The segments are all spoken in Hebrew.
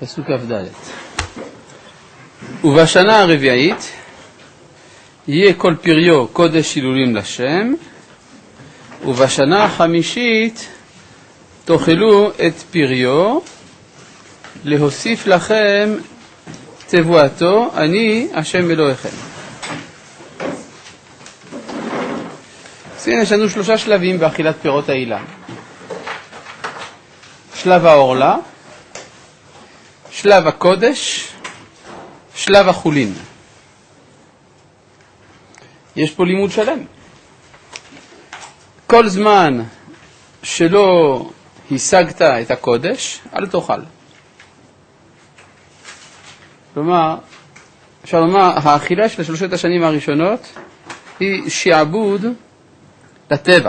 פסוק כ"ד. ובשנה הרביעית יהיה כל פריו קודש הילולים לשם, ובשנה החמישית תאכלו את פריו, להוסיף לכם תבואתו, אני השם אלוהיכם. אז הנה, יש לנו 3 שלבים באכילת פירות האילה. שלב האורלה, שלב הקודש, שלב החולין. יש פה לימוד שלם. כל זמן שלא השגת את הקודש, אל תאכל. כלומר, אפשר לומר, האכילה של 3 השנים הראשונות היא שיעבוד לטבע.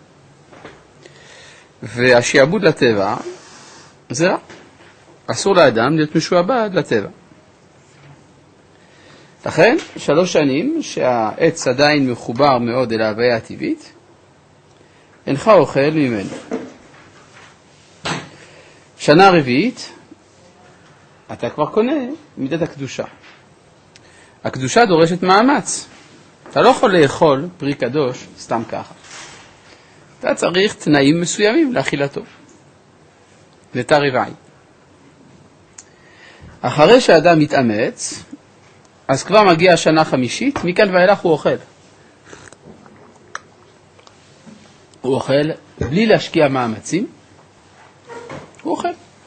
והשיעבוד לטבע זה רע. אסור לאדם להיות משועבד לטבע. לכן, 3 שנים שהעץ עדיין מחובר מאוד אל ההוויה הטבעית, אינך אוכל ממנו. שנה רביעית, אתה כבר קונה מידת הקדושה. הקדושה דורשת מאמץ. אתה לא יכול לאכול פרי קדוש סתם ככה. אתה צריך תנאים מסוימים לאכילתו. נטע רבעי. אחרי שהאדם מתאמץ, אז כבר מגיעה השנה חמישית, מכאן ואילך הוא אוכל. הוא אוכל בלי להשקיע מאמצים, הוא אוכל.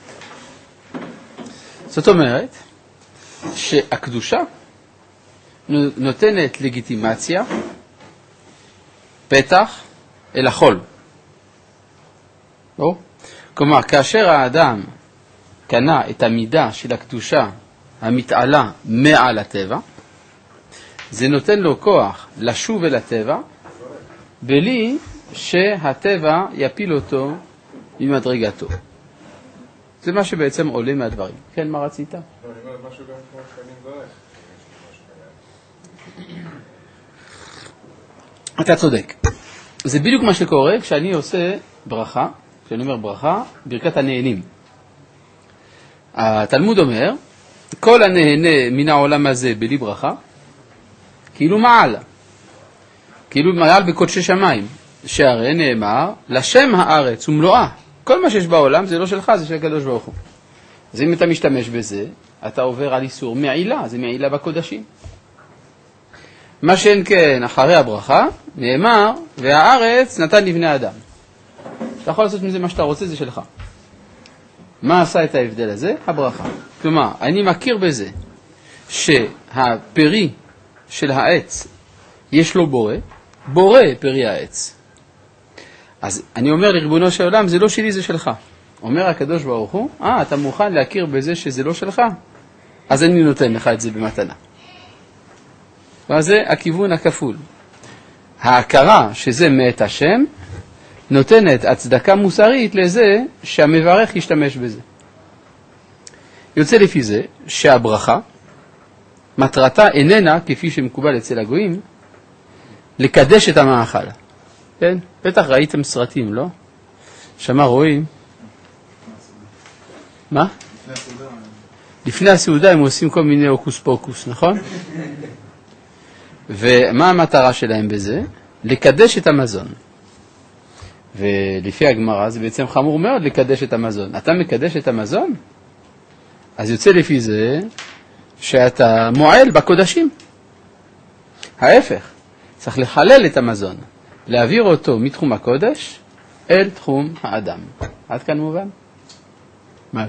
זאת אומרת שהקדושה נותנת לגיטימציה, פתח אל החול. לא? כלומר, כאשר האדם קנה את המידה של הקדושה המתעלה מעל הטבע, זה נותן לו כוח לשוב אל הטבע, בלי שהטבע יפיל אותו ממדרגתו. זה מה שבעצם עולה מהדברים. כן, מה רצית? לא, אני אומר משהו גם כמו שאני מברך. אתה צודק. זה בדיוק מה שקורה כשאני עושה ברכה, כשאני אומר ברכה, ברכת הנהנים. התלמוד אומר, כל הנהנה מן העולם הזה בלי ברכה, כאילו מעל. כאילו מעל בקודשי שמיים, שהרי נאמר, לשם הארץ ומלואה. כל מה שיש בעולם זה לא שלך, זה של הקדוש ברוך הוא. אז אם אתה משתמש בזה, אתה עובר על איסור מעילה, זה מעילה בקודשים. מה שאין כן, אחרי הברכה, נאמר, והארץ נתן לבני אדם. אתה יכול לעשות מזה מה שאתה רוצה, זה שלך. מה עשה את ההבדל הזה? הברכה. כלומר, אני מכיר בזה שהפרי של העץ יש לו בורא פרי העץ. אז אני אומר לריבונו של עולם, זה לא שלי, זה שלך. אומר הקדוש ברוך הוא, אתה מוכן להכיר בזה שזה לא שלך? אז אני נותן לך את זה במתנה. וזה הכיוון הכפול. ההכרה שזה מאת השם, נותנת הצדקה מוסרית לזה שהמברך ישתמש בזה. יוצא לפי זה שהברכה, מטרתה איננה, כפי שמקובל אצל הגויים, לקדש את המאכל. כן? בטח ראיתם סרטים, לא? שמה רואים? מה? לפני הסעודה הם עושים כל מיני אוקוס פוקוס, נכון? ומה המטרה שלהם בזה? לקדש את המזון. ולפי הגמרא זה בעצם חמור מאוד לקדש את המזון. אתה מקדש את המזון? אז יוצא לפי זה שאתה מועל בקודשים. ההפך, צריך לחלל את המזון, להעביר אותו מתחום הקודש אל תחום האדם. עד כאן מובן? מה?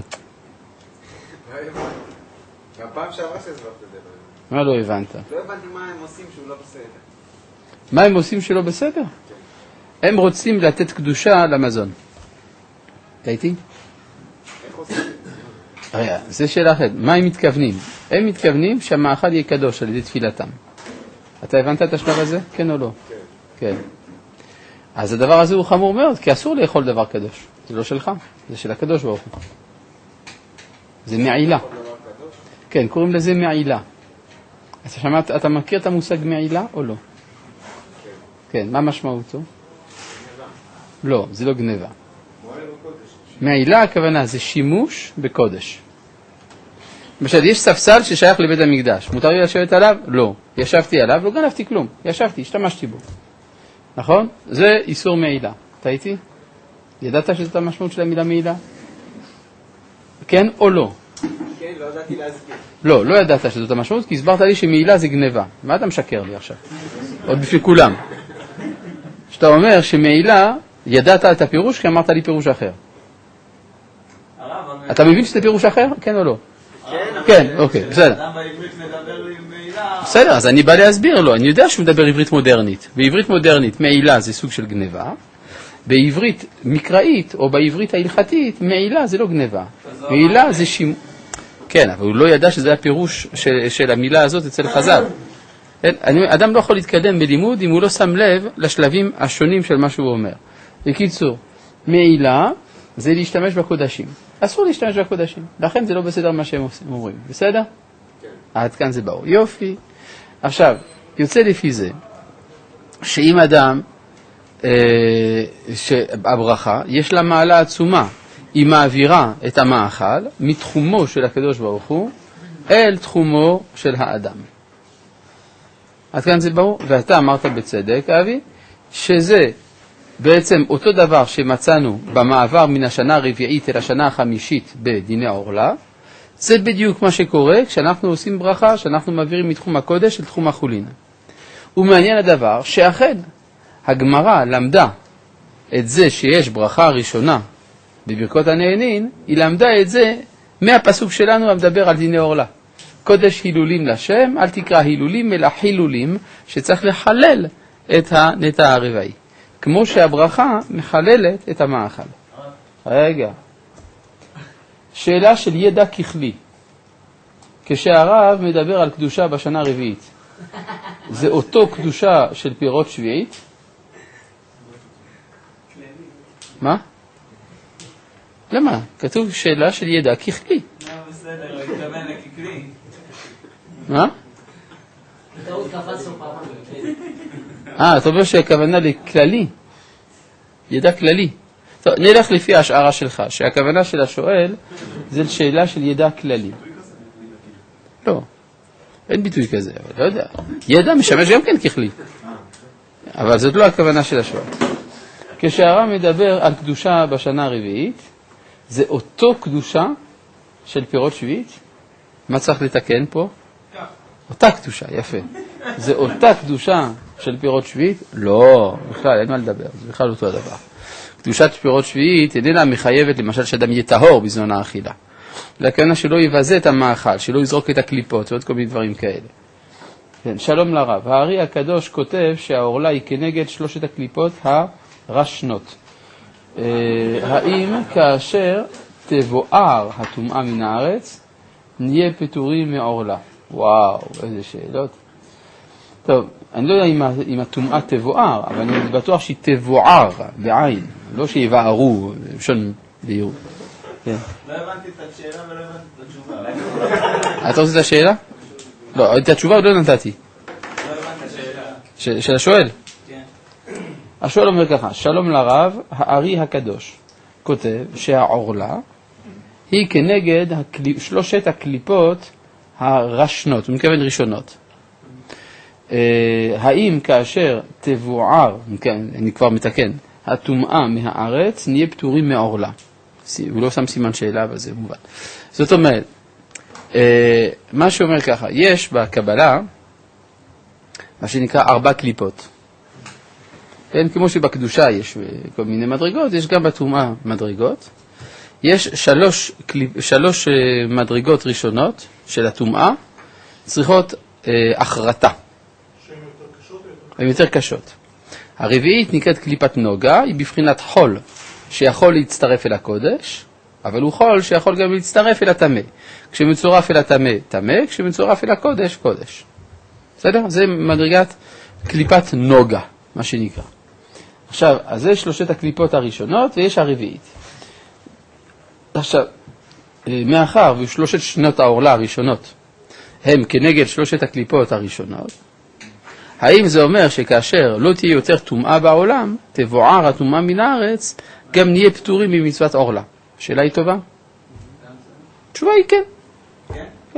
והפעם שעברה שהסברת את זה. מה לא הבנת? לא הבנתי מה הם עושים שהוא לא בסדר. מה הם עושים שלא בסדר? הם רוצים לתת קדושה למזון. ראיתי? איך עושים את זה? זה שאלה אחרת. מה הם מתכוונים? הם מתכוונים שהמאכל יהיה קדוש על ידי תפילתם. אתה הבנת את השלב הזה? כן או לא? כן. כן. אז הדבר הזה הוא חמור מאוד, כי אסור לאכול דבר קדוש. זה לא שלך, זה של הקדוש ברוך הוא. זה מעילה. כן, קוראים לזה מעילה. אתה מכיר את המושג מעילה או לא? כן, מה משמעותו? לא, זה לא גניבה. מעילה הכוונה זה שימוש בקודש. למשל, יש ספסל ששייך לבית המקדש, מותר לי לשבת עליו? לא. ישבתי עליו, לא גנבתי כלום. ישבתי, השתמשתי בו. נכון? זה איסור מעילה. אתה איתי? ידעת שזאת המשמעות של המילה מעילה? כן או לא? כן, לא ידעתי להסביר. לא ידעת שזאת המשמעות, כי הסברת לי שמעילה זה גניבה. מה אתה משקר לי עכשיו? עוד בפני כולם. שאתה אומר שמעילה, ידעת את הפירוש, כי אמרת לי פירוש אחר. אתה מבין שזה פירוש אחר? כן או לא? כן, אוקיי, בסדר. אדם בעברית מדבר עם מעילה. בסדר, אז אני בא להסביר לו. אני יודע שהוא מדבר עברית מודרנית. בעברית מודרנית, מעילה זה סוג של גניבה. בעברית מקראית, או בעברית ההלכתית, מעילה זה לא גניבה. מעילה זה שימוש. כן, אבל הוא לא ידע שזה הפירוש של המילה הזאת אצל חז"ל. אדם לא יכול להתקדם בלימוד אם הוא לא שם לב לשלבים השונים של מה שהוא אומר. בקיצור, מעילה זה להשתמש בקודשים. אסור להשתמש בקודשים. לכן זה לא בסדר מה שהם אומרים. בסדר? כן. עד כאן זה ברור. יופי. עכשיו, יוצא לפי זה, שאם אדם, שהברכה, יש לה מעלה עצומה, היא מעבירה את המאכל מתחומו של הקדוש ברוך הוא אל תחומו של האדם. עד כאן זה ברור? ואתה אמרת בצדק, אבי, שזה בעצם אותו דבר שמצאנו במעבר מן השנה הרביעית אל השנה החמישית בדיני העורלה, זה בדיוק מה שקורה כשאנחנו עושים ברכה, שאנחנו מעבירים מתחום הקודש אל תחום החולין. ומעניין הדבר שאכן הגמרא למדה את זה שיש ברכה ראשונה בברכות הנהנין, היא למדה את זה מהפסוק שלנו המדבר על דיני עורלה. קודש הילולים לשם, אל תקרא הילולים אלא חילולים, שצריך לחלל את הנטע הרבעי. כמו שהברכה מחללת את המאכל. רגע. שאלה של ידע ככלי. כשהרב מדבר על קדושה בשנה הרביעית, זה אותו קדושה של פירות שביעית? מה? למה? כתוב שאלה של ידע ככלי. בסדר, הוא התכוון לככלי. מה? אתה אומר שהכוונה לכללי, ידע כללי. טוב, נלך לפי ההשערה שלך, שהכוונה של השואל זה שאלה של ידע כללי. לא, אין ביטוי כזה, אבל לא יודע. ידע משמש גם כן ככלי, אבל זאת לא הכוונה של השואל. כשהרב מדבר על קדושה בשנה הרביעית, זה אותו קדושה של פירות שביעית. מה צריך לתקן פה? אותה קדושה, יפה. זה אותה קדושה של פירות שביעית? לא, בכלל, אין מה לדבר, זה בכלל אותו הדבר. קדושת פירות שביעית איננה מחייבת, למשל, שאדם יהיה טהור בזמן האכילה. לכן שלא יבזה את המאכל, שלא יזרוק את הקליפות ועוד כל מיני דברים כאלה. כן, שלום לרב. הארי הקדוש כותב שהעורלה היא כנגד 3 הקליפות הרשנות. האם כאשר תבואר הטומאה מן הארץ, נהיה פטורים מעורלה? וואו, איזה שאלות. טוב, אני לא יודע אם הטומאה תבואר, אבל אני בטוח שהיא תבואר בעין, לא שיבוארו, שון ביור. לא הבנתי את השאלה ולא הבנתי את התשובה. אתה רוצה את השאלה? לא, את התשובה עוד לא נתתי. לא הבנתי את השאלה. של השואל? כן. השואל אומר ככה, שלום לרב, הארי הקדוש כותב שהעורלה היא כנגד 3 הקליפות הרשנות, הוא מתכוון ראשונות. האם כאשר תבוער, אני כבר מתקן, הטומאה מהארץ, נהיה פטורים מעורלה? הוא לא שם סימן שאלה, אבל זה מובן. זאת אומרת, מה שאומר ככה, יש בקבלה מה שנקרא 4 קליפות. כן, כמו שבקדושה יש כל מיני מדרגות, יש גם בטומאה מדרגות. יש 3 מדרגות ראשונות של הטומאה, צריכות החרטה. הן יותר קשות. הרביעית נקראת קליפת נוגה, היא בבחינת חול שיכול להצטרף אל הקודש, אבל הוא חול שיכול גם להצטרף אל הטמא. כשמצורף אל הטמא, טמא, כשמצורף אל הקודש, קודש. בסדר? זה מדרגת קליפת נוגה, מה שנקרא. עכשיו, אז זה 3 הקליפות הראשונות, ויש הרביעית. עכשיו, מאחר ו3 שנות העורלה הראשונות הם כנגד 3 הקליפות הראשונות, האם זה אומר שכאשר לא תהיה יותר טומאה בעולם, תבוער הטומאה מן הארץ, גם נהיה פטורים ממצוות עורלה? השאלה היא טובה? התשובה היא כן.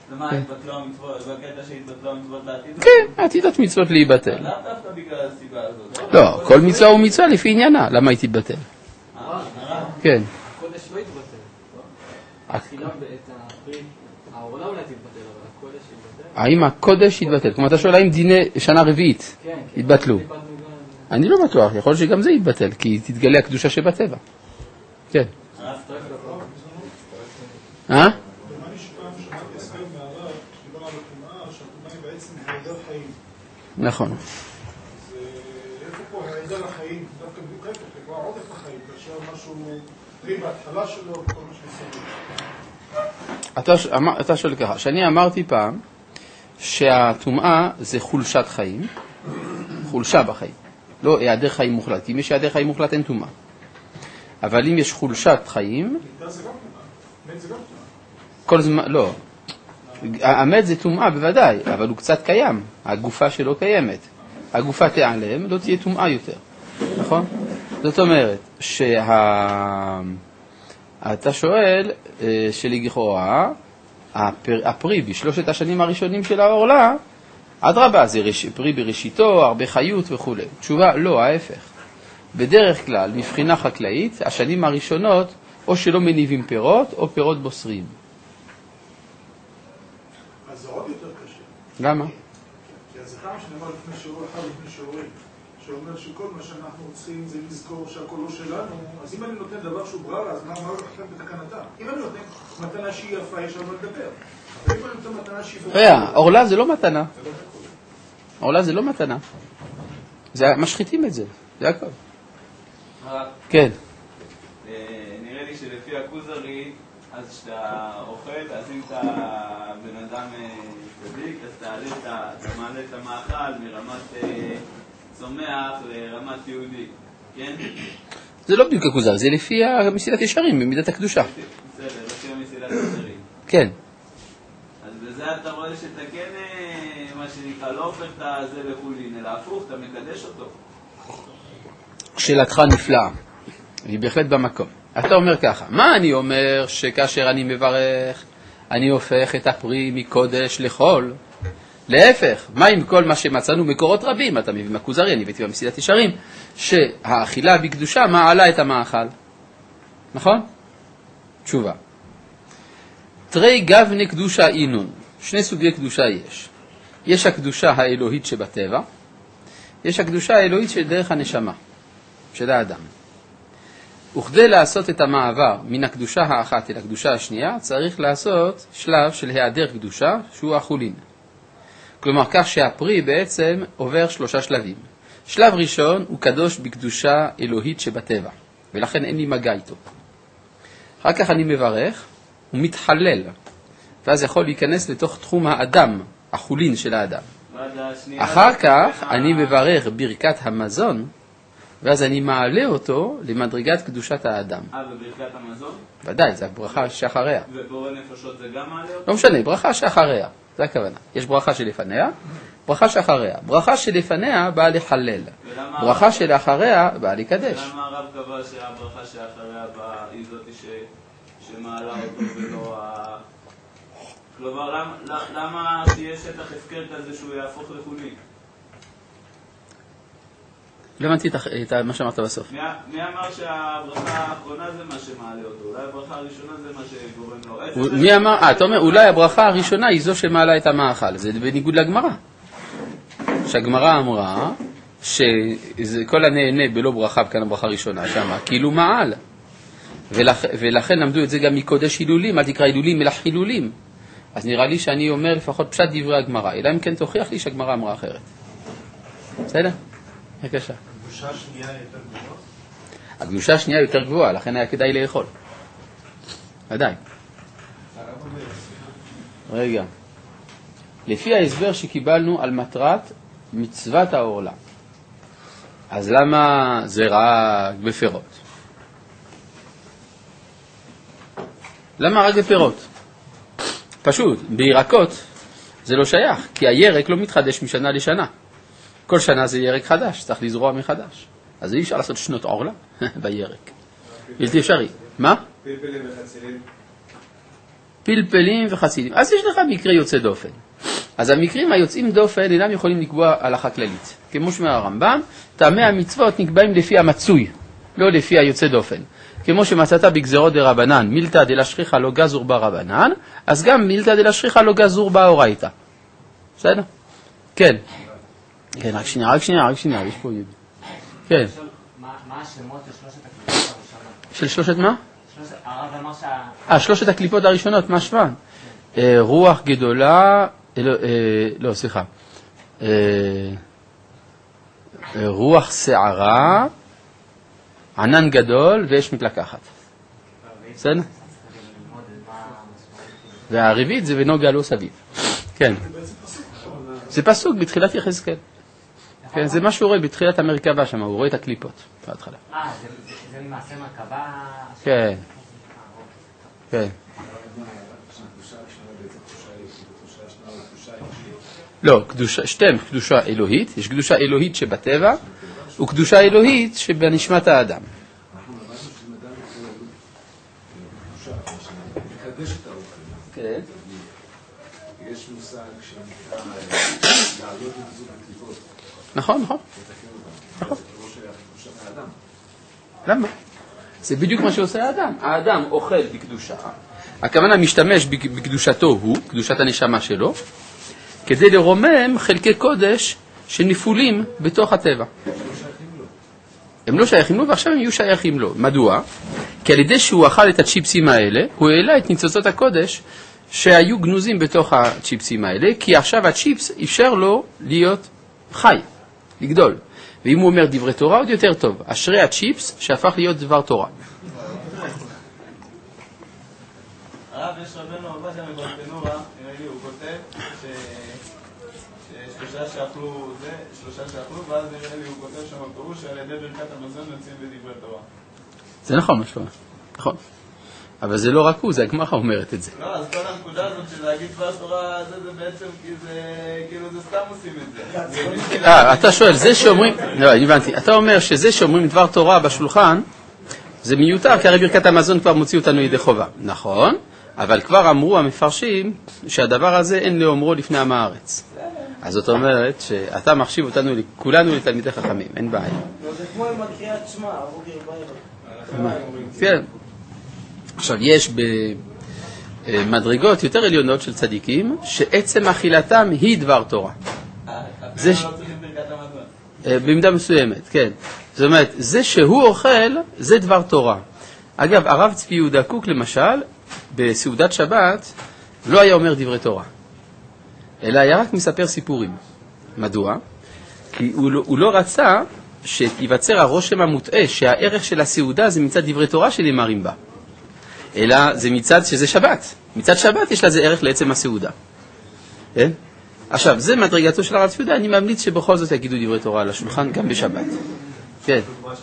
ומה, התבטלו המצוות? בקטע שהתבטלו המצוות לעתיד? כן, עתידת מצוות להיבטל. לאו דווקא בגלל הסיבה הזאת. לא, כל מצווה הוא מצווה לפי עניינה, למה היא תתבטל? כן. הקודש לא יתבטל. האכילה בעת הפרי, העורלה אולי תתבטל, אבל הקודש יתבטל. האם הקודש יתבטל? כלומר, אתה שואל האם דיני שנה רביעית יתבטלו? אני לא בטוח, יכול להיות שגם זה יתבטל, כי תתגלה הקדושה שבטבע. כן. אני שמעתי הסבר מהרב שדיבר על הטומאה, שהטומאה היא בעצם היעדר חיים. נכון. אז איפה פה היעדר החיים? דווקא בדיוק ההפך, זה כבר עודף החיים, כאשר משהו פרי בהתחלה שלו וכל מה שמסביב. אתה שואל ככה, שאני אמרתי פעם שהטומאה זה חולשת חיים, חולשה בחיים, לא היעדר חיים מוחלט, כי אם יש היעדר חיים מוחלט אין טומאה. אבל אם יש חולשת חיים, זה גם טומאה, מת זה גם טומאה. כל זמן, לא. המת זה טומאה בוודאי, אבל הוא קצת קיים, הגופה שלו קיימת. הגופה תיעלם, לא תהיה טומאה יותר, נכון? זאת אומרת, אתה שואל שלכאורה, הפרי בשלושת השנים הראשונים של העורלה, אדרבה, זה פרי בראשיתו, הרבה חיות וכו'. תשובה, לא, ההפך. בדרך כלל, מבחינה חקלאית, השנים הראשונות, או שלא מניבים פירות, או פירות בוסרים. אז זה עוד יותר קשה. למה? כי אז זה כמה שנאמר לפני שיעור אחד לפני שיעורים, שאומר שכל מה שאנחנו צריכים זה לזכור שהכל לא שלנו, אז אם אני נותן דבר שהוא בררה, אז מה לכם בתקנתה? אם אני נותן מתנה שהיא יפה, יש לנו לדבר. אבל אם אני נותן מתנה שהיא יפה... עורלה זה לא מתנה. עורלה זה לא מתנה. משחיתים את זה, זה הכל. כן. נראה לי שלפי הכוזרי, אז כשאתה אוכל, אז אם אתה בן אדם צדיק, אז אתה מעלה את המאכל מרמת צומח לרמת יהודי, כן? זה לא בדיוק הכוזרי, זה לפי מסילת ישרים, במידת הקדושה. בסדר, לפי מסילת ישרים. כן. אז בזה אתה רואה שאתה כן, מה שנקרא, לא הופך את זה לחולין, אלא הפוך, אתה מקדש אותו. שאלתך נפלאה, היא בהחלט במקום. אתה אומר ככה, מה אני אומר שכאשר אני מברך, אני הופך את הפרי מקודש לחול? להפך, מה עם כל מה שמצאנו מקורות רבים, אתה מביא מהכוזרי, אני הבאתי במסילת ישרים, שהאכילה בקדושה מעלה את המאכל. נכון? תשובה. תרי גבני קדושה אינון, שני סוגי קדושה יש. יש הקדושה האלוהית שבטבע, יש הקדושה האלוהית של דרך הנשמה, של האדם. וכדי לעשות את המעבר מן הקדושה האחת אל הקדושה השנייה, צריך לעשות שלב של היעדר קדושה, שהוא החולין. כלומר, כך שהפרי בעצם עובר 3 שלבים. שלב ראשון הוא קדוש בקדושה אלוהית שבטבע, ולכן אין לי מגע איתו. אחר כך אני מברך, הוא מתחלל, ואז יכול להיכנס לתוך תחום האדם, החולין של האדם. אחר כך אני מברך ברכת המזון, ואז אני מעלה אותו למדרגת קדושת האדם. בברכת המזון? ודאי, זה הברכה שאחריה. ובורא נפשות זה גם מעלה אותו? לא משנה, ברכה שאחריה, זה הכוונה. יש ברכה שלפניה, ברכה שאחריה. ברכה שלפניה באה לחלל, ברכה שלאחריה באה לקדש. למה הרב קבע שהברכה שאחריה היא זאת שמעלה אותו ולא ה... כלומר, למה שיהיה שטח הפקר כזה שהוא יהפוך לחולין? לא הבנתי את מה שאמרת בסוף. מי אמר שהברכה האחרונה זה מה שמעלה אותו? אולי הברכה הראשונה זה מה שגורם לו? מי אמר? אתה אומר, אולי הברכה הראשונה היא זו שמעלה את המאכל. זה בניגוד לגמרא. שהגמרא אמרה שכל הנהנה בלא ברכה וכאן הברכה הראשונה שמה, כאילו מעל. ולכן למדו את זה גם מקודש הילולים, אל תקרא הילולים אלא חילולים. אז נראה לי שאני אומר לפחות פשט דברי הגמרא, אלא אם כן תוכיח לי שהגמרא אמרה אחרת. בסדר? בבקשה. הקדושה השנייה יותר גבוהה? הקדושה השנייה יותר גבוהה, לכן היה כדאי לאכול. ודאי. רגע. לפי ההסבר שקיבלנו על מטרת מצוות העורלה, אז למה זה רק בפירות? למה רק בפירות? פשוט, בירקות זה לא שייך, כי הירק לא מתחדש משנה לשנה. כל שנה זה ירק חדש, צריך לזרוע מחדש. אז אי אפשר לעשות שנות עורלה בירק. בלתי אפשרי. מה? פלפלים וחצילים. פלפלים וחסידים. אז יש לך מקרה יוצא דופן. אז המקרים היוצאים דופן אינם יכולים לקבוע הלכה כללית. כמו שאומר הרמב"ם, טעמי המצוות נקבעים לפי המצוי, לא לפי היוצא דופן. כמו שמצאת בגזרות דרבנן, מילתא דלשכיחא לא גזור ברבנן, אז גם מילתא דלשכיחא לא גזור באורייתא. בסדר? כן. כן, רק שנייה, יש פה יד. כן. מה השמות של שלושת הקליפות הראשונות? של שלושת מה? הרב אמר שלושת הקליפות הראשונות, מה שוון? רוח גדולה, סליחה. רוח שערה, ענן גדול ויש מתלקחת. בסדר? והרביעית זה ונוגע לו סביב. כן. זה פסוק בתחילת יחזקאל. כן, זה מה שהוא רואה בתחילת המרכבה שם, הוא רואה את הקליפות בהתחלה. זה למעשה מרכבה? כן. כן. לא, שתיהם קדושה אלוהית, יש קדושה אלוהית שבטבע, וקדושה אלוהית שבנשמת האדם. כן. יש מושג שנקרא לעלות בזוג הקליפות. נכון. למה? זה בדיוק מה שעושה האדם. האדם אוכל בקדושה. הכוונה משתמש בקדושתו הוא, קדושת הנשמה שלו, כדי לרומם חלקי קודש שנפולים בתוך הטבע. הם לא שייכים לו ועכשיו הם יהיו שייכים לו. מדוע? כי על ידי שהוא אכל את הצ'יפסים האלה, הוא העלה את ניצוצות הקודש שהיו גנוזים בתוך הצ'יפסים האלה, כי עכשיו הצ'יפס אפשר לו להיות חי, לגדול. ואם הוא אומר דברי תורה, עוד יותר טוב. אשרי הצ'יפס שהפך להיות דבר תורה. הרב, יש רבנו הבא שם בברטנורה, הוא כותב שלושה שאכלו, ואז נראה לי הוא כותב שם פירוש שעל ידי ברכת המזון יוצאים בדברי תורה. זה נכון משהו, נכון. אבל זה לא רק הוא, זה הגמרא אומרת את זה. לא, אז כל הנקודה הזאת של להגיד דבר תורה, זה בעצם כאילו זה סתם עושים את זה. אתה שואל, זה שאומרים, לא, אני הבנתי, אתה אומר שזה שאומרים דבר תורה בשולחן, זה מיותר, כי הרי ברכת המזון כבר מוציא אותנו ידי חובה. נכון, אבל כבר אמרו המפרשים שהדבר הזה אין לאומרו לפני עם הארץ. אז זאת אומרת שאתה מחשיב אותנו כולנו לתלמידי חכמים, אין בעיה. זה כמו עם הקריאת שמע, הבוקר בערב. כן. עכשיו, יש במדרגות יותר עליונות של צדיקים, שעצם אכילתם היא דבר תורה. זה לא צריכים ברכת המזון. במידה מסוימת, כן. זאת אומרת, זה שהוא אוכל, זה דבר תורה. אגב, הרב צבי יהודה קוק, למשל, בסעודת שבת, לא היה אומר דברי תורה, אלא היה רק מספר סיפורים. מדוע? כי הוא לא רצה שיווצר הרושם המוטעה שהערך של הסעודה זה מצד דברי תורה שנאמרים בה, אלא זה מצד שזה שבת. מצד שבת יש לזה ערך לעצם הסעודה. כן? עכשיו, זה מדרגתו של הרב צבי יהודה, אני ממליץ שבכל זאת יגידו דברי תורה על השולחן גם בשבת. כן.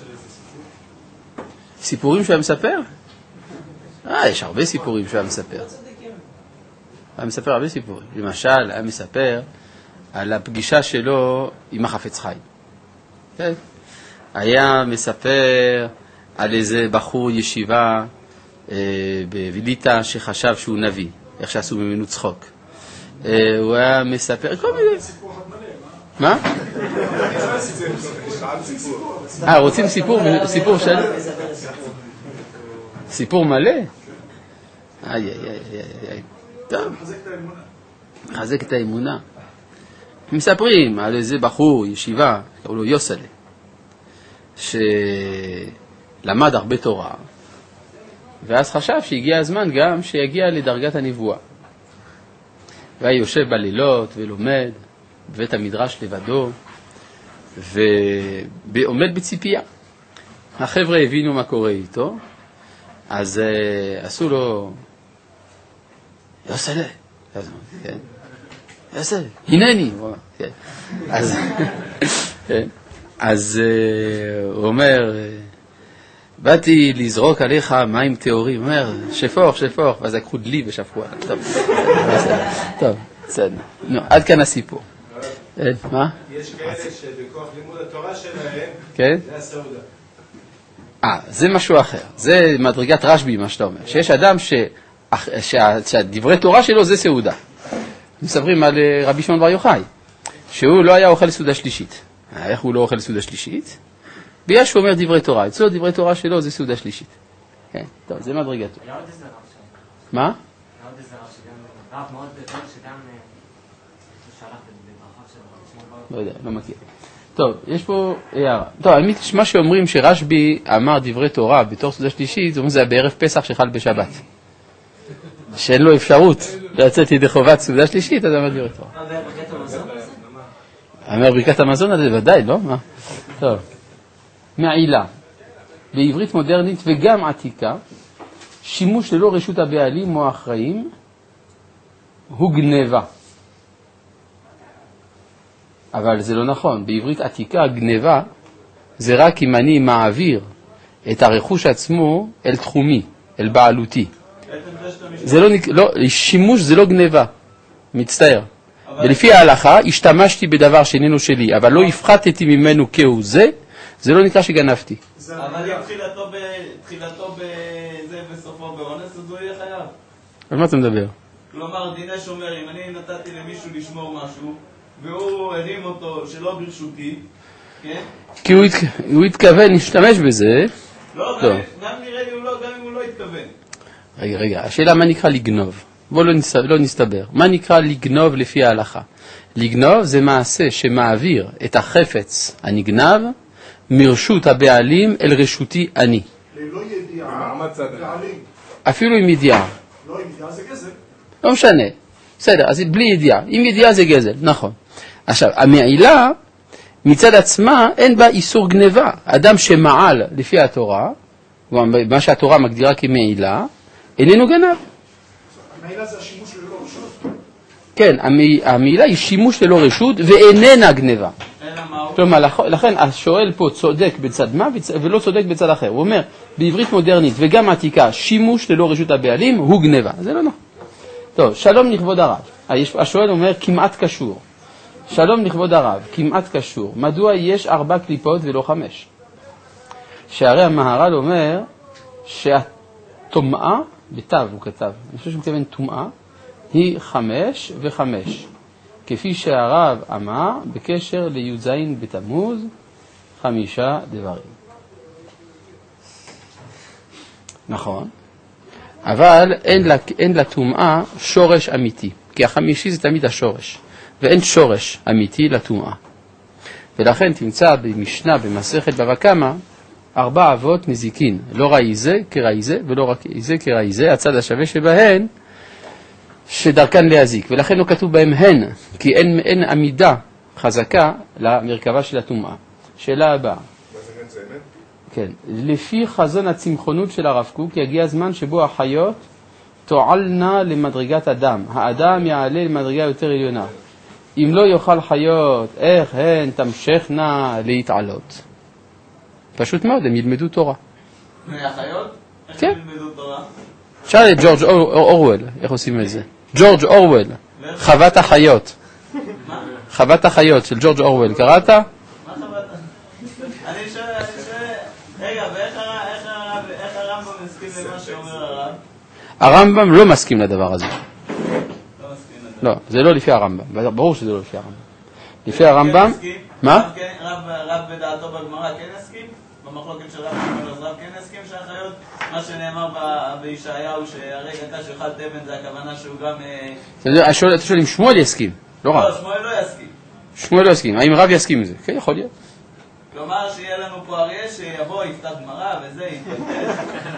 סיפורים שהוא היה מספר? יש הרבה סיפורים שהוא היה מספר. היה מספר הרבה סיפורים. למשל, היה מספר על הפגישה שלו עם החפץ חיים. כן. היה מספר על איזה בחור ישיבה בוויליטה שחשב שהוא נביא, איך שעשו ממנו צחוק. הוא היה מספר כל מיני... מה? רוצים סיפור של... סיפור מלא? טוב. מחזק את האמונה. מספרים על איזה בחור ישיבה, קראו לו יוסלה, שלמד הרבה תורה, ואז חשב שהגיע הזמן גם שיגיע לדרגת הנבואה. והיה יושב בלילות ולומד בבית המדרש לבדו, ועומד בציפייה. החבר'ה הבינו מה קורה איתו, אז עשו לו, יוסלה, כן. יוסלה, הנני. כן. אז הוא אומר, באתי לזרוק עליך מים טהורים. הוא אומר, שפוך, ואז לקחו דלי ושפכו עליו. טוב, בסדר. עד כאן הסיפור. מה? יש כאלה שבכוח לימוד התורה שלהם, זה הסעודה. זה משהו אחר. זה מדרגת רשב"י, מה שאתה אומר. שיש אדם שהדברי תורה שלו זה סעודה. מספרים על רבי שמעון בר יוחאי, שהוא לא היה אוכל סעודה שלישית. איך הוא לא אוכל סעודה שלישית? בגלל שהוא אומר דברי תורה. אצלו דברי תורה שלו זה סעודה שלישית. כן, טוב, זה מדרגתו. היה עוד איזה רב שם. מה? היה עוד איזה רב שגם, רב מאוד גדול שגם שלח בברכה של רבי שמעון בר יוחאי. לא יודע, לא מכיר. טוב, יש פה הערה. טוב, מה שאומרים שרשב"י אמר דברי תורה בתור סעודה שלישית, זאת אומרת, זה בערב פסח שחל בשבת. שאין לו אפשרות לצאת ידי חובת סעודה שלישית, אז אמר דברי תורה. זה ברכת המזון? אמר ברכת המזון הזה, ודאי, לא? מה? טוב. מעילה. בעברית מודרנית וגם עתיקה, שימוש ללא רשות הבעלים או האחראים הוא גנבה. אבל זה לא נכון. בעברית עתיקה, גנבה זה רק אם אני מעביר את הרכוש עצמו אל תחומי, אל בעלותי. זה לא, שימוש זה לא גנבה. מצטער. ולפי ההלכה, השתמשתי בדבר שאיננו שלי, אבל לא הפחתתי ממנו כהוא זה, זה לא נקרא שגנבתי. אבל אם תחילתו בזה וסופו באונס, אז הוא יהיה חייב. על מה אתה מדבר? כלומר, דיני שומר, אם אני נתתי למישהו לשמור משהו, והוא הרים אותו שלא ברשותי, כן? כי הוא התכוון להשתמש בזה. לא, גם נראה לי גם אם הוא לא התכוון. רגע, השאלה מה נקרא לגנוב? בואו לא נסתבר. מה נקרא לגנוב לפי ההלכה? לגנוב זה מעשה שמעביר את החפץ הנגנב מרשות הבעלים אל רשותי אני. ללא ידיעה, בעלים. אפילו עם ידיעה. לא, עם ידיעה זה גזל. לא משנה. בסדר, אז בלי ידיעה. עם ידיעה זה גזל, נכון. עכשיו, המעילה מצד עצמה אין בה איסור גנבה. אדם שמעל לפי התורה, מה שהתורה מגדירה כמעילה, איננו גנב. המעילה זה השימוש ללא רשות? כן, המעילה היא שימוש ללא רשות ואיננה גנבה. כלומר, לכן השואל פה צודק בצד מה ולא צודק בצד אחר. הוא אומר, בעברית מודרנית וגם עתיקה, שימוש ללא רשות הבעלים הוא גנבה. זה לא נכון. טוב, שלום לכבוד הרב. השואל אומר, כמעט קשור. שלום לכבוד הרב, כמעט קשור. מדוע יש 4 קליפות ולא 5? שהרי המהר"ל אומר שהטומאה, בתו הוא כתב, אני חושב שהוא מתכוון טומאה, היא 5 ו5. כפי שהרב אמר בקשר לי"ז בתמוז 5 דברים. נכון, אבל אין לטומאה שורש אמיתי, כי החמישי זה תמיד השורש, ואין שורש אמיתי לטומאה. ולכן תמצא במשנה במסכת בבא קמא 4 אבות נזיקין, לא ראי זה כראי זה ולא רק זה כראי זה, הצד השווה שבהן שדרכן להזיק, ולכן לא כתוב בהם הן, כי אין עמידה חזקה למרכבה של הטומאה. שאלה הבאה. כן, לפי חזון הצמחונות של הרב קוק, יגיע הזמן שבו החיות תועלנה למדרגת אדם. האדם יעלה למדרגה יותר עליונה. אם לא יאכל חיות, איך הן תמשכנה להתעלות? פשוט מאוד, הם ילמדו תורה. מהחיות? איך כן. הם ילמדו תורה? שאל את ג'ורג' אורוול, איך עושים את זה? ג'ורג' אורוול, חוות החיות. חוות החיות של ג'ורג' אורוול, קראת? מה חוות? אני שואל, רגע, ואיך הרמב"ם מסכים למה שאומר הרב? הרמב"ם לא מסכים לדבר הזה. לא מסכים לדבר. לא, זה לא לפי הרמב"ם, ברור שזה לא לפי הרמב"ם. לפי הרמב"ם, מה? רב בדעתו בגמרא כן הסכים? במחלוקת של רב שמואל, אז רב כן הסכים שהחיות, מה שנאמר בישעיהו שהרגע קש אכל תבן, זה הכוונה שהוא גם... אתה שואל אם שמואל יסכים, לא רב. לא, שמואל לא יסכים. שמואל לא יסכים, האם רב יסכים עם זה? כן, יכול להיות. כלומר שיהיה לנו פה אריה שיבוא, יפתח גמרא וזה, יתפתח.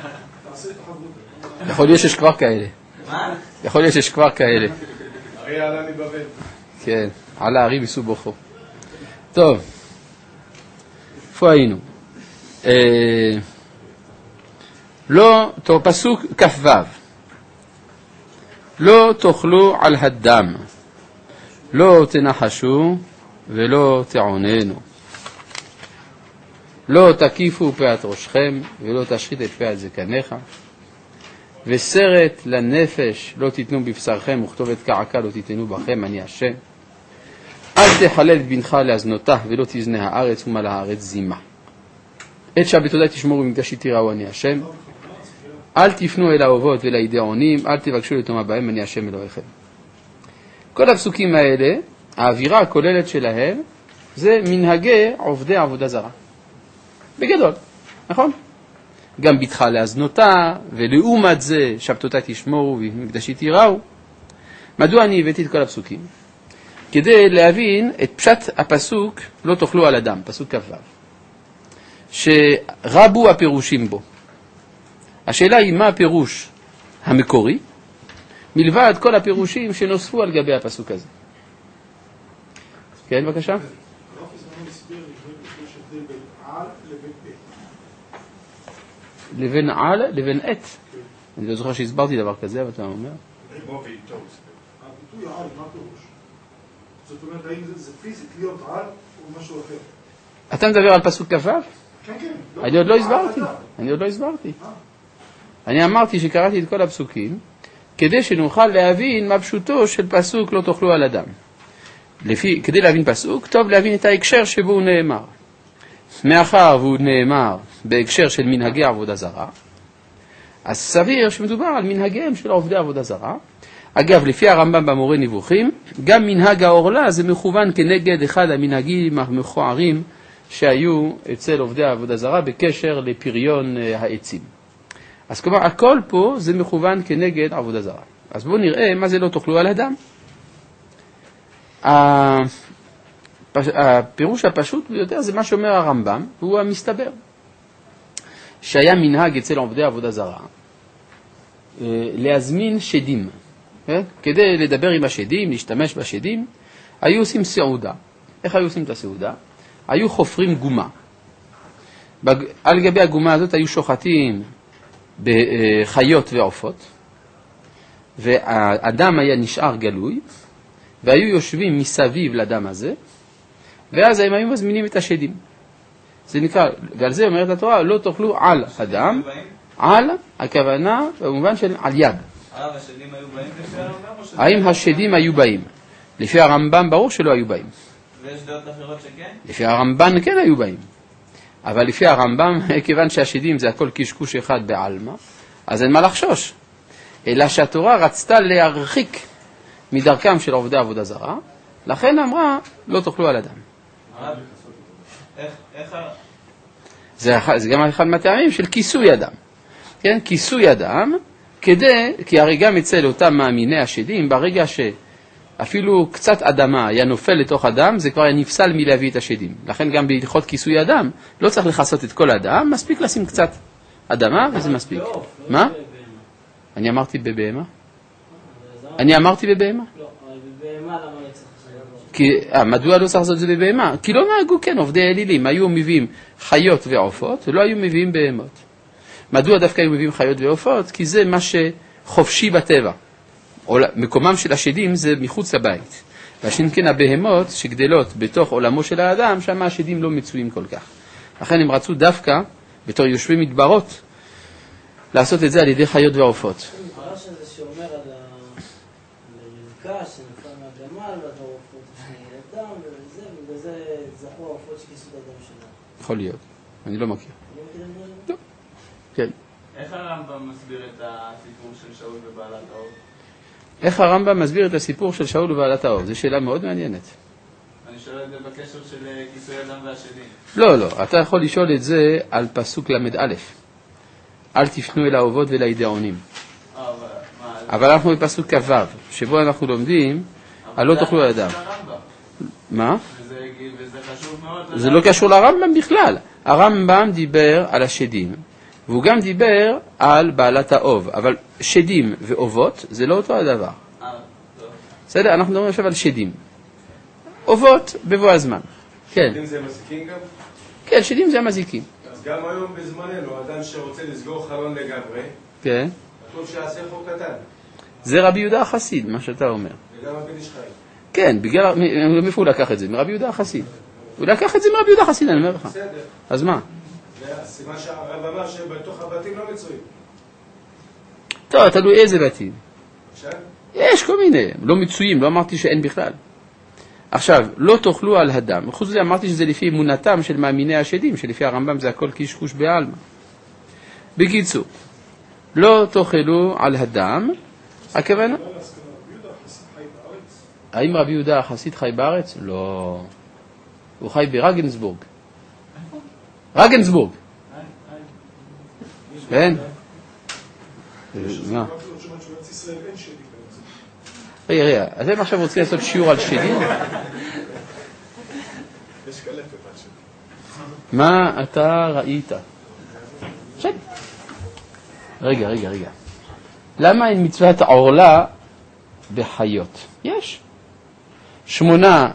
יכול להיות שיש כבר כאלה. מה? יכול להיות שיש כבר כאלה. אריה עלה מבבל. כן, עלה ארי מסובוכו. טוב, איפה היינו? לא, פסוק כ"ו. לא תאכלו על הדם, לא תנחשו ולא תעוננו. לא תקיפו פאת ראשכם ולא תשחית את פאת זקניך. וסרט לנפש לא תיתנו בבשרכם וכתובת קעקע לא תיתנו בכם, אני השם. אל תחלל את בנך להזנותה ולא תזנה הארץ ומלא הארץ זימה. את שבתודי תשמורו במקדשי תיראו, אני השם. אל תפנו אל האהובות ולידעונים, אל תבקשו לטומאה בהם, אני השם אלוהיכם. כל הפסוקים האלה, האווירה הכוללת שלהם, זה מנהגי עובדי עבודה זרה. בגדול, נכון? גם ביתך להזנותה, ולעומת זה שבתותה תשמורו ומקדשי תיראו. מדוע אני הבאתי את כל הפסוקים? כדי להבין את פשט הפסוק לא תאכלו על אדם, פסוק כ"ו, שרבו הפירושים בו. השאלה היא מה הפירוש המקורי, מלבד כל הפירושים שנוספו על גבי הפסוק הזה. כן, בבקשה? הרב בזמנו הסביר שיש הבדל בין על לבין עת. לבין על לבין עת. אני לא זוכר שהסברתי דבר כזה, אבל אתה אומר. הביטוי על, מה פירוש? זאת אומרת, האם זה פיזית להיות על או משהו אחר? אתה מדבר על פסוק כ"ו? כן, כן. אני עוד לא הסברתי. אני אמרתי שקראתי את כל הפסוקים, כדי שנוכל להבין מה פשוטו של פסוק לא תאכלו על אדם. כדי להבין פסוק, טוב להבין את ההקשר שבו הוא נאמר. מאחר והוא נאמר בהקשר של מנהגי עבודה זרה, אז סביר שמדובר על מנהגיהם של עובדי עבודה זרה. אגב, לפי הרמב"ם במורה נבוכים, גם מנהג העורלה זה מכוון כנגד אחד המנהגים המכוערים שהיו אצל עובדי העבודה זרה בקשר לפריון העצים. אז כלומר, הכל פה זה מכוון כנגד עבודה זרה. אז בואו נראה מה זה לא תאכלו על אדם. הפירוש הפשוט ביותר זה מה שאומר הרמב"ם, והוא המסתבר. שהיה מנהג אצל עובדי עבודה זרה, להזמין שדים. כדי לדבר עם השדים, להשתמש בשדים, היו עושים סעודה. איך היו עושים את הסעודה? היו חופרים גומה. על גבי הגומה הזאת היו שוחטים בחיות ועופות, והאדם היה נשאר גלוי, והיו יושבים מסביב לדם הזה, ואז הם היו מזמינים את השדים. זה נקרא, ועל זה אומרת התורה, לא תאכלו על אדם, על הכוונה במובן של על יד. השדים היו באים לפי הרמב"ם? האם השדים היו באים? לפי הרמב"ם ברור שלא היו באים. ויש דעות אחרות שכן? לפי הרמב"ן כן היו באים. אבל לפי הרמב"ם, כיוון שהשדים זה הכל קשקוש אחד בעלמא, אז אין מה לחשוש. אלא שהתורה רצתה להרחיק מדרכם של עובדי עבודה זרה, לכן אמרה, לא תאכלו על אדם. זה גם אחד מהטעמים של כיסוי אדם. כן? כיסוי אדם, כי הרי גם אצל אותם מאמיני השדים, ברגע שאפילו קצת אדמה היה נופל לתוך אדם, זה כבר היה נפסל מלהביא את השדים. לכן גם בהלכות כיסוי אדם, לא צריך לחסות את כל האדם, מספיק לשים קצת אדמה וזה מספיק. מה? אני אמרתי בבהמה? אני אמרתי בבהמה? לא, אבל בבהמה למה לא צריך? מדוע לא צריך לעשות את זה בבהמה? כי לא נהגו כן עובדי אלילים, היו מביאים חיות ועופות ולא היו מביאים בהמות. מדוע דווקא היו מביאים חיות ועופות? כי זה מה שחופשי בטבע. מקומם של השדים זה מחוץ לבית. והשין כן הבהמות שגדלות בתוך עולמו של האדם, שם השדים לא מצויים כל כך. לכן הם רצו דווקא, בתור יושבי מדברות, לעשות את זה על ידי חיות ועופות. הרש הזה שאומר על הרבקה שנפל מהגמל והעופות אדם וזה, ובזה זכו העופות שכיסו את האדם שלה. יכול להיות, אני לא מכיר. לא מכירים את לא. זה? כן. איך הרמב"ם מסביר את הסיפור של שאול ובעלת האוב? איך הרמב"ם מסביר את הסיפור של שאול ובעלת האוב? זו שאלה מאוד מעניינת. אני שואל את זה בקשר של כיסוי אדם והשדים. לא, לא, אתה יכול לשאול את זה על פסוק למד א', אל תפנו אל האהובות ולידעונים. אבל אנחנו בפסוק כ"ו, שבו אנחנו לומדים, על לא תאכלו על אדם. מה? וזה חשוב מאוד. זה לא קשור לרמב"ם בכלל. הרמב"ם דיבר על השדים, והוא גם דיבר על בעלת האוב, אבל שדים ואובות זה לא אותו הדבר. בסדר, אנחנו מדברים עכשיו על שדים. אובות בבוא הזמן. כן. שדים זה מזיקים גם? כן, שדים זה המזיקים. אז גם היום בזמננו, אדם שרוצה לסגור חלון לגמרי, כן. טוב שיעשה חוק קטן. זה רבי יהודה החסיד, מה שאתה אומר. וגם הבן איש חי. כן, בגלל, מאיפה הוא לקח את זה? מרבי יהודה החסיד. הוא לקח את זה מרבי יהודה החסיד, אני אומר לך. בסדר. אז מה? זה הסימן שהרב אמר שבתוך הבתים לא מצויים. טוב, תלוי איזה בתים. עכשיו? יש כל מיני, לא מצויים, לא אמרתי שאין בכלל. עכשיו, לא תאכלו על הדם. חוץ מזה אמרתי שזה לפי אמונתם של מאמיני השדים, שלפי הרמב"ם זה הכל קשקוש בעלמא. בקיצור, לא תאכלו על הדם, הכוונה. האם רבי יהודה החסיד חי בארץ? לא. הוא חי ברגנסבורג. רגנסבורג. כן? מה? רגע, אתם עכשיו רוצים לעשות שיעור על שדים? מה אתה ראית? שד. רגע. למה אין מצוות עורלה בחיות? יש. 8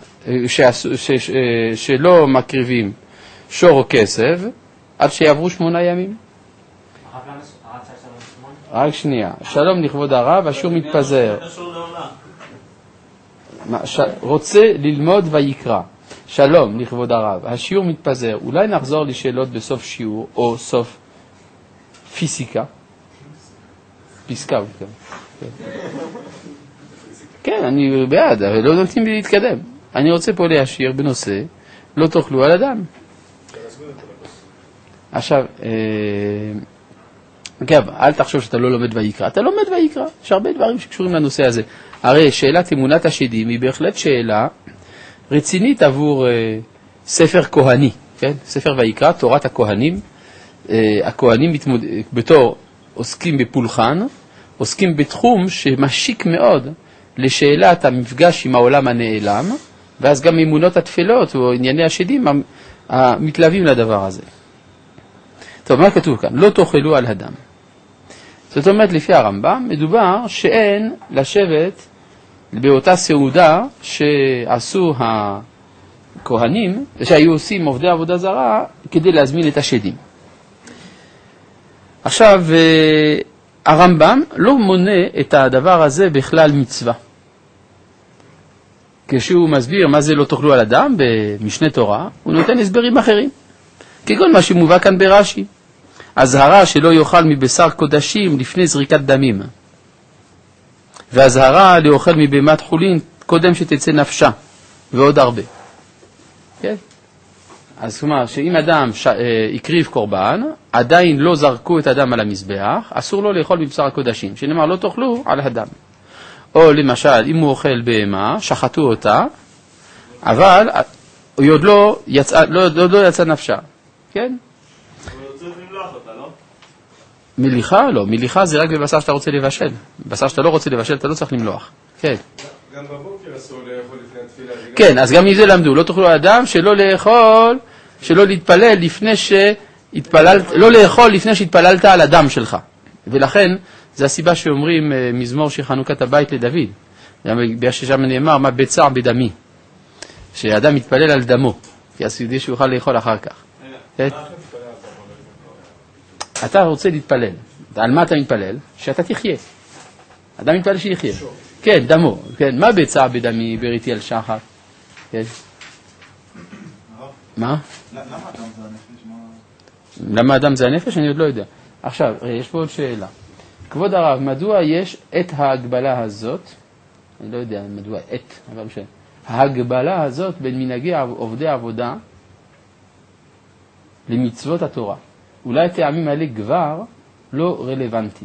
שלא מקריבים שור או כסף עד שיעברו 8 ימים. רק שנייה. שלום לכבוד הרב, השיעור מתפזר. רוצה ללמוד ויקרא. שלום לכבוד הרב, השיעור מתפזר. אולי נחזור לשאלות בסוף שיעור או סוף פיזיקה. פסקה. כן, אני בעד, אבל לא נותנים לי להתקדם. אני רוצה פה להשאיר בנושא, לא תאכלו על אדם. עכשיו, אגב, אל תחשוב שאתה לא לומד ויקרא. אתה לומד ויקרא. יש הרבה דברים שקשורים לנושא הזה. הרי שאלת אמונת השדים היא בהחלט שאלה רצינית עבור ספר כהני. כן? ספר ויקרא, תורת הכהנים. הכהנים בתור עוסקים בפולחן, עוסקים בתחום שמשיק מאוד לשאלת המפגש עם העולם הנעלם, ואז גם אמונות התפלות או ענייני השדים מתלווים לדבר הזה. טוב, מה כתוב כאן? לא תאכלו על הדם. זאת אומרת, לפי הרמב"ם, מדובר שאין לשבת באותה סעודה שעשו הכהנים, שהיו עושים עובדי עבודה זרה, כדי להזמין את השדים. עכשיו, הרמב"ם לא מונה את הדבר הזה בכלל מצווה. כשהוא מסביר מה זה לא תאכלו על אדם במשנה תורה, הוא נותן הסברים אחרים. כגון מה שמובא כאן ברש"י. הזהרה שלא יאכל מבשר קודשים לפני זריקת דמים. והזהרה לאוכל מבהמת חולין קודם שתצא נפשה. ועוד הרבה. כן? אז כלומר, שאם אדם יקריב קורבן, עדיין לא זרקו את הדם על המזבח, אסור לו לאכול מבשר הקודשים. שנאמר, לא תאכלו על הדם. או למשל, אם הוא אוכל בהמה, שחטו אותה, אבל היא עוד לא יצא נפשה. כן? אבל רוצה למלוח אותה, לא? מליחה? לא. מליחה זה רק בבשר שאתה רוצה לבשל. בבשר שאתה לא רוצה לבשל, אתה לא צריך למלוח. כן. גם בבוקר אסור לאכול לפני התפילה. כן, אז גם מזה למדו. לא תאכלו על אדם שלא לאכול, שלא להתפלל לפני שהתפללת, לא לאכול לפני שהתפללת על הדם שלך. ולכן, זה הסיבה שאומרים מזמור של חנוכת הבית לדוד. ששם נאמר, מה בצע בדמי. שהאדם מתפלל על דמו. כי אז ידעי שהוא יוכל לאכול אחר כך. אתה רוצה להתפלל. על מה אתה מתפלל? שאתה תחיה. אדם מתפלל שיחיה. כן, דמו. כן, מה בצע בדמי בריתי על שחר? כן. מה? למה אדם זה הנפש? אני עוד לא יודע. עכשיו, יש פה עוד שאלה. כבוד הרב, מדוע יש את ההגבלה הזאת? אני לא יודע מדוע אבל משנה. ההגבלה הזאת בין מנהגי עובדי עבודה למצוות התורה. אולי הטעמים האלה כבר לא רלוונטיים.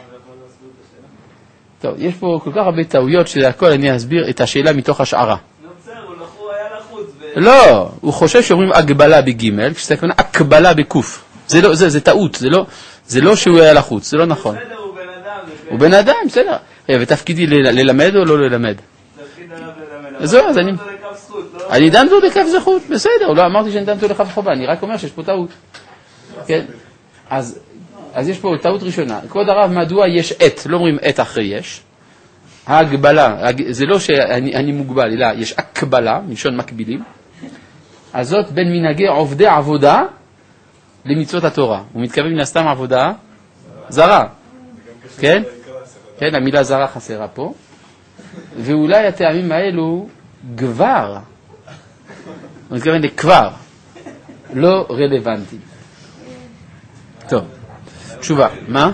טוב, יש פה כל כך הרבה טעויות שהכל אני אסביר את השאלה מתוך השערה. הוא היה לחוץ. לא, הוא חושב שאומרים הגבלה בג' כשזה כמובן הקבלה בקוף. זה טעות, זה לא שהוא היה לחוץ, זה לא נכון. בסדר, הוא בן אדם. הוא בן אדם, בסדר. ותפקידי ללמד או לא ללמד? תפקיד עליו ללמד. זהו, אז אני דן אותו לכף זכות, בסדר, לא אמרתי שאני דן אותו לכף חובה, אני רק אומר שיש פה טעות. כן? אז יש פה טעות ראשונה. כבוד הרב, מדוע יש את? לא אומרים את אחרי יש. ההגבלה, זה לא שאני מוגבל, אלא יש הקבלה, מלשון מקבילים. אז זאת בין מנהגי עובדי עבודה למצוות התורה. הוא מתכוון מן הסתם עבודה זרה. כן? כן, המילה זרה חסרה פה. ואולי הטעמים האלו כבר, הוא מתכוון לכבר, לא רלוונטי. טוב, תשובה, מה?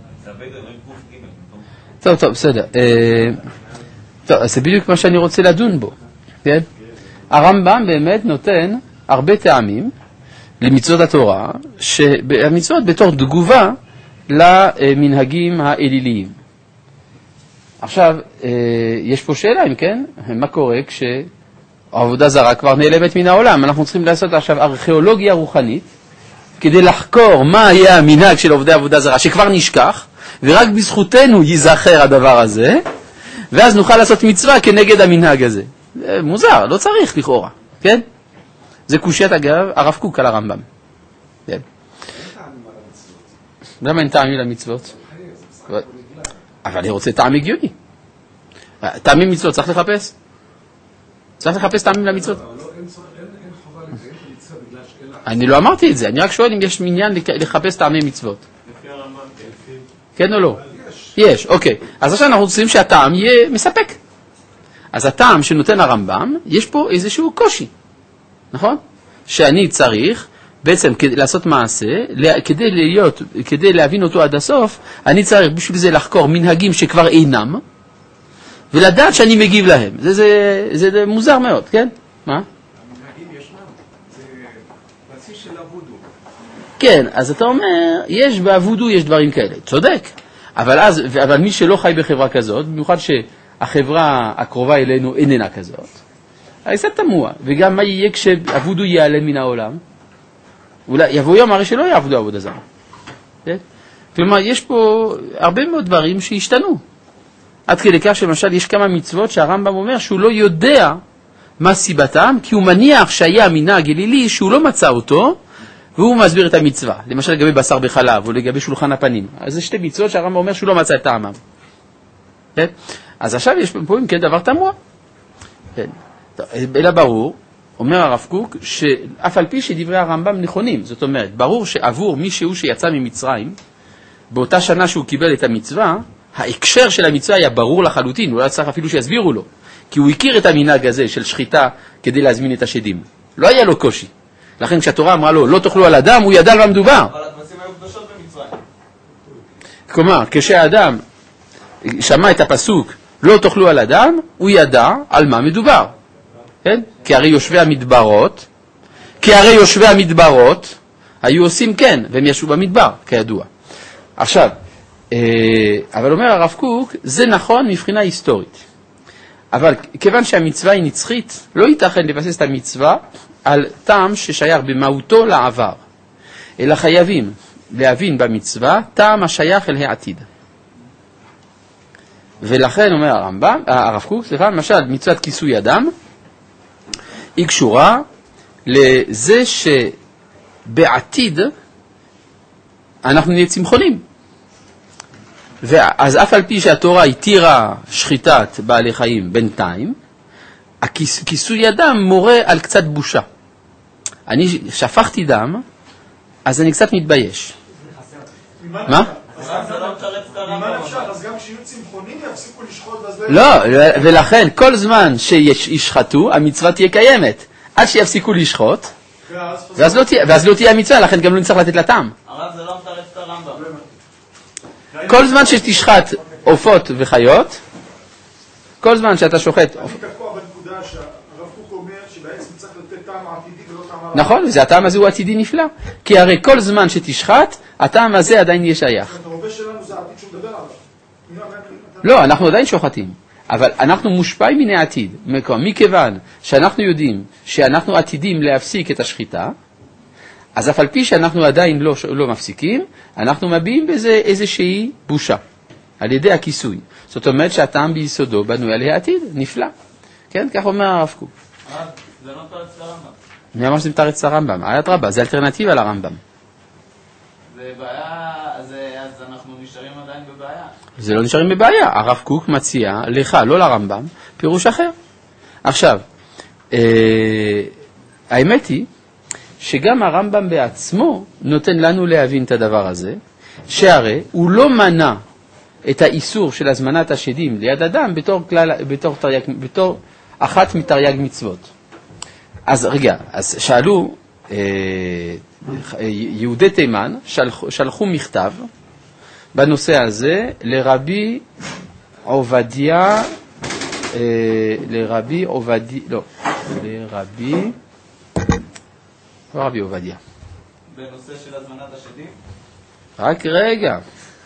טוב, בסדר. טוב, אז זה בדיוק מה שאני רוצה לדון בו. כן? הרמב"ם באמת נותן הרבה טעמים למצוות התורה, שהמצוות בתור תגובה למנהגים האליליים. עכשיו, יש פה שאלה, אם כן, מה קורה כשהעבודה זרה כבר נעלמת מן העולם? אנחנו צריכים לעשות עכשיו ארכיאולוגיה רוחנית, כדי לחקור מה היה המנהג של עובדי עבודה זרה, שכבר נשכח, ורק בזכותנו ייזכר הדבר הזה, ואז נוכל לעשות מצווה כנגד המנהג הזה. זה מוזר, לא צריך לכאורה, כן? זה קושיית אגב, הרב קוק על הרמב"ם. כן. למה אין טעמים למצוות? אבל אני רוצה טעם הגיוני. טעמים מצוות צריך לחפש? צריך לחפש טעמים למצוות? אני לא אמרתי את זה, אני רק שואל אם יש מניין לחפש טעמי מצוות. כן או לא? יש, אוקיי. אז עכשיו אנחנו רוצים שהטעם יהיה מספק. אז הטעם שנותן הרמב"ם, יש פה איזשהו קושי, נכון? שאני צריך בעצם לעשות מעשה, כדי להבין אותו עד הסוף, אני צריך בשביל זה לחקור מנהגים שכבר אינם, ולדעת שאני מגיב להם. זה מוזר מאוד, כן? מה? המנהגים ישנם, זה בסיס של הוודו. כן, אז אתה אומר, בוודו יש דברים כאלה, צודק. אבל מי שלא חי בחברה כזאת, במיוחד שהחברה הקרובה אלינו איננה כזאת, אז זה תמוה. וגם מה יהיה כשהוודו ייעלם מן העולם? אולי יבוא יום הרי שלא יעבדו עבודה זרה. כן? כלומר, יש פה הרבה מאוד דברים שהשתנו. עד כדי כך שלמשל יש כמה מצוות שהרמב"ם אומר שהוא לא יודע מה סיבתם, כי הוא מניח שהיה מנהג אלילי שהוא לא מצא אותו, והוא מסביר את המצווה. למשל לגבי בשר בחלב או לגבי שולחן הפנים. אז זה שתי מצוות שהרמב"ם אומר שהוא לא מצא את טעמם. כן? אז עכשיו יש פה אם כן דבר תמוה. כן. אלא ברור, אומר הרב קוק, שאף על פי שדברי הרמב"ם נכונים. זאת אומרת, ברור שעבור מישהו שיצא ממצרים, באותה שנה שהוא קיבל את המצווה, ההקשר של המצווה היה ברור לחלוטין, הוא לא צריך אפילו שיסבירו לו. כי הוא הכיר את המנהג הזה של שחיטה כדי להזמין את השדים. לא היה לו קושי. לכן כשהתורה אמרה לו, לא תאכלו על אדם, הוא ידע על מה מדובר. אבל הכבשים היו קדושות במצרים. כלומר, כשהאדם שמע את הפסוק, לא תאכלו על אדם, הוא ידע על מה מדובר. כן? כי הרי יושבי המדברות היו עושים כן, והם ישבו במדבר, כידוע. עכשיו, אבל אומר הרב קוק, זה נכון מבחינה היסטורית. אבל כיוון שהמצווה היא נצחית, לא ייתכן לבסס את המצווה על טעם ששייך במהותו לעבר, אלא חייבים להבין במצווה טעם השייך אל העתיד. ולכן אומר הרב קוק, למשל מצוות כיסוי אדם, היא קשורה לזה שבעתיד אנחנו נהיה צמחונים. אז אף על פי שהתורה התירה שחיטת בעלי חיים בינתיים, כיסוי אדם מורה על קצת בושה. אני שפכתי דם, אז אני קצת מתבייש. מה? אז גם כשיהיו צמחונים יפסיקו לשחוט ואז לא, ולכן כל זמן שישחטו, המצווה תהיה קיימת. עד שיפסיקו לשחוט, ואז לא תהיה המצווה, לכן גם לא נצטרך לתת לה טעם. הרב זה לא מטרף את הרמב"ם. כל זמן שתשחט עופות וחיות, כל זמן שאתה שוחט... אני תקוע בנקודה שהרב קוק אומר שבעצם צריך לתת טעם עתידי ולא טעם עתידי. נכון, הטעם הזה הוא עתידי נפלא. כי הרי כל זמן שתשחט, הטעם הזה עדיין יהיה שייך. הרבה שלנו זה העתיד שהוא מדבר עליו. לא, אנחנו עדיין שוחטים. אבל אנחנו מושפעים מן העתיד. מכיוון שאנחנו יודעים שאנחנו עתידים להפסיק את השחיטה, אז אף על פי שאנחנו עדיין לא מפסיקים, אנחנו מביעים בזה איזושהי בושה, על ידי הכיסוי. זאת אומרת שהטעם ביסודו בנוי על העתיד, נפלא. כן, כך אומר הרב קוק. זה לא תרץ לרמב"ם. מי אמר שזה תרץ לרמב"ם? עיית רבה, זה אלטרנטיבה לרמב"ם. זה בעיה, אז אנחנו נשארים עדיין בבעיה. זה לא נשארים בבעיה. הרב קוק מציע לך, לא לרמב"ם, פירוש אחר. עכשיו, האמת היא, שגם הרמב"ם בעצמו נותן לנו להבין את הדבר הזה, שהרי הוא לא מנע את האיסור של הזמנת השדים ליד אדם בתור אחת מתרי"ג מצוות. אז רגע, אז שאלו, יהודי תימן שלחו מכתב בנושא הזה לרבי עובדיה, רבי עובדיה. בנושא של הזמנת השדים? רק רגע.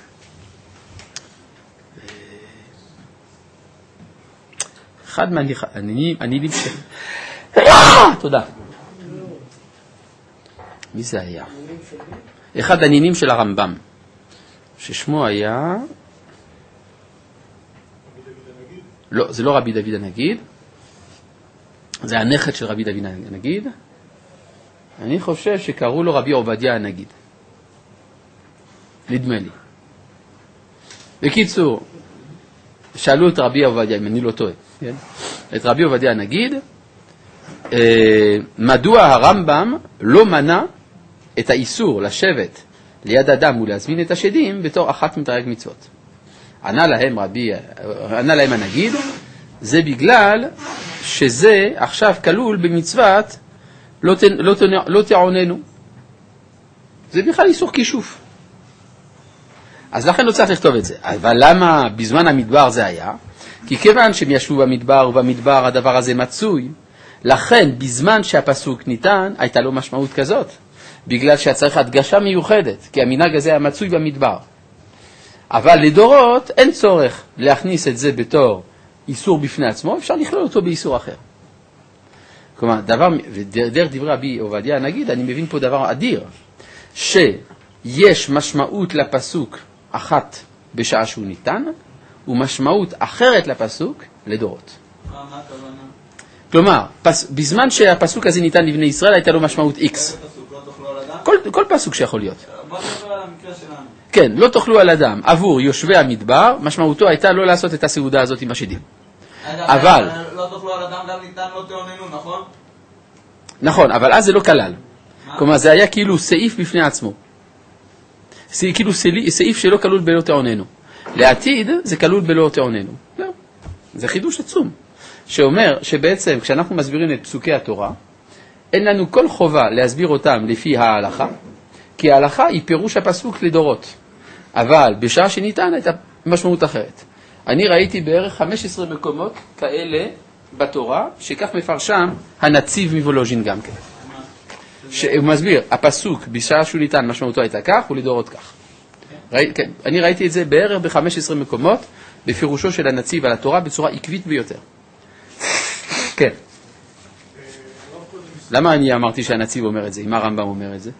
אחד מהנינים של... תודה. מי זה היה? אחד הנינים של הרמב"ם, ששמו היה... לא, זה לא רבי דוד הנגיד, זה הנכד של רבי דוד הנגיד. אני חושב שקראו לו רבי עובדיה הנגיד. נדמה לי. בקיצור, שאלו את רבי עובדיה, אם אני לא טועה, כן? את רבי עובדיה הנגיד, מדוע הרמב"ם לא מנע את האיסור לשבת ליד אדם ולהזמין את השדים בתור אחת מתרי"ג מצוות. ענה להם הנגיד, זה בגלל שזה עכשיו כלול במצוות לא תעוננו. זה בכלל איסור כישוף. אז לכן לא צריך לכתוב את זה. אבל למה בזמן המדבר זה היה? כי כיוון שהם ישבו במדבר ובמדבר הדבר הזה מצוי, לכן בזמן שהפסוק ניתן הייתה לו משמעות כזאת. בגלל שצריך הדגשה מיוחדת, כי המנהג הזה היה מצוי במדבר. אבל לדורות אין צורך להכניס את זה בתור איסור בפני עצמו, אפשר לכלול אותו באיסור אחר. כלומר, דרך דברי רבי עובדיה הנגיד, אני מבין פה דבר אדיר, שיש משמעות לפסוק אחת בשעה שהוא ניתן, ומשמעות אחרת לפסוק לדורות. מה הכוונה? כלומר, בזמן שהפסוק הזה ניתן לבני ישראל, הייתה לו משמעות X. כל פסוק שיכול להיות. בוא נדבר על המקרה שלנו. כן, לא תאכלו על אדם. עבור יושבי המדבר, משמעותו הייתה לא לעשות את הסעודה הזאת עם השדים. אבל... לא תאכלו על אדם גם ניתן לא תעוננו, נכון? נכון, אבל אז זה לא כלל. כלומר, זה היה כאילו סעיף בפני עצמו. כאילו סעיף שלא כלול בלא תעוננו. לעתיד זה כלול בלא תעוננו. לא. זה חידוש עצום. שאומר שבעצם כשאנחנו מסבירים את פסוקי התורה, אין לנו כל חובה להסביר אותם לפי ההלכה, כי ההלכה היא פירוש הפסוק לדורות. אבל בשעה שניתן הייתה משמעות אחרת. אני ראיתי בערך 15 מקומות כאלה בתורה, שכך מפרשם הנציב מוולוז'ין גם כן. שהוא מסביר, הפסוק בשעה שהוא ניתן משמעותו הייתה כך ולדורות כך. כן, אני ראיתי את זה בערך ב-15 מקומות, בפירושו של הנציב על התורה בצורה עקבית ביותר. כן. למה אני אמרתי שהנציב אומר את זה? אם הרמב"ם אומר את זה?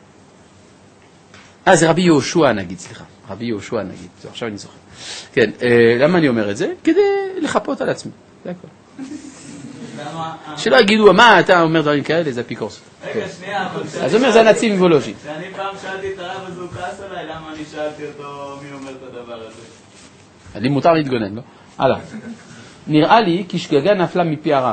זה רבי יהושע נגיד, סליחה. רבי יהושע נגיד. עכשיו אני זוכר. כן, למה אני אומר את זה? כדי לחפות על עצמי. זה הכל. שלא יגידו, מה אתה אומר דברים כאלה? זה אפיקורסות. רגע, שנייה. אז אומר, זה הנציב מוולוז'ין. כשאני פעם שאלתי את הרב אז הוא כעס עליי, למה אני שאלתי אותו מי אומר את הדבר הזה? לי מותר להתגונן, לא? הלאה. נראה לי כי שגגה נפלה מפי הרב.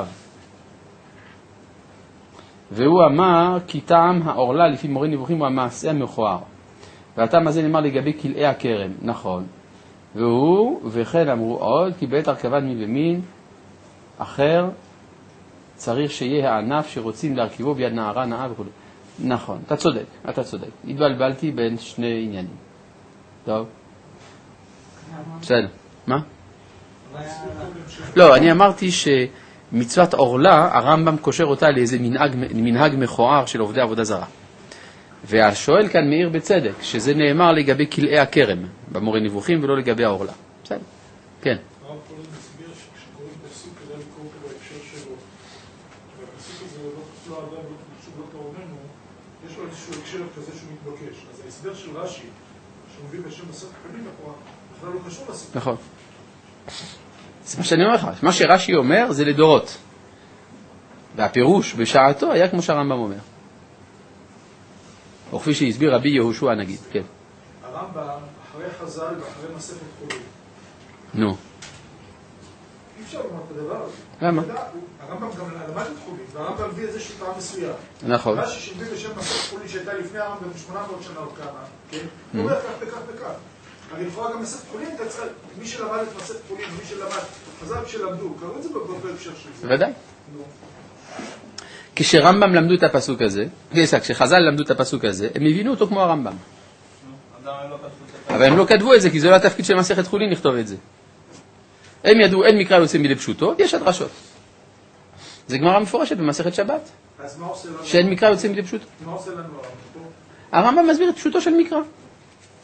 והוא אמר כי טעם העורלה לפי מורה נבוכים הוא המעשה המכוער. והטעם הזה נאמר לגבי כלאי הכרם, נכון. וכן אמרו עוד כי בעת הרכבת מין ומין אחר צריך שיהיה הענף שרוצים להרכיבו ביד נערה נאה וכו'. נכון, אתה צודק. התבלבלתי בין שני עניינים. טוב. בסדר. מה? לא, אני אמרתי שמצוות עורלה, הרמב"ם קושר אותה לאיזה מנהג מכוער של עובדי עבודה זרה. והשואל כאן מאיר בצדק, שזה נאמר לגבי כלאי הכרם, במורה נבוכים ולא לגבי העורלה. בסדר? כן. הרב קודם מסביר שכשקוראים פסוק כדי לקרוא אותו בהקשר שלו, והפסוק הזה לא תפלו אדם ולא תעוננו, יש לו איזשהו הקשר כזה שהוא מתבקש. אז ההסבר של רש"י, שמביא בשם בסוף פנים לפרעה, בכלל לא קשור לסיפור. נכון. זה מה שאני אומר לך. מה שרש"י אומר זה לדורות. והפירוש בשעתו היה כמו שהרמב"ם אומר. או כפי שהסביר רבי יהושע נגיד, כן. הרמב"ם, אחרי חז"ל ואחרי מסכת חולין. נו. אי אפשר לומר את הדבר הזה. למה? הרמב"ם גם למד את חולין, והרמב"ם הביא איזשהו טעם מסוים. נכון. רש"י שהביא בשם מסכת חולין שהייתה לפני הרמב"ם ב-800 שנה או כמה, כן? הוא אומר כך וכך וכך. אני לכאורה גם מסכת חולין, מי שלמד את מסכת חולין, מי שלמד, חז"ל שלמדו, קראו את זה בהקשר של זה. בוודאי. כשרמב"ם למדו את הפסוק הזה, כשחז"ל למדו את הפסוק הזה, הם הבינו אותו כמו הרמב"ם. אבל הם לא כתבו את זה, כי זה לא התפקיד של מסכת חולין לכתוב את זה. הם ידעו, אין מקרא יוצא מידי פשוטו, יש הדרשות. זה גמרא מפורשת במסכת שבת. שאין מקרא יוצא מידי פשוטו. מה עושה לנו הרמב"ם מסביר את פשוטו של מקרא.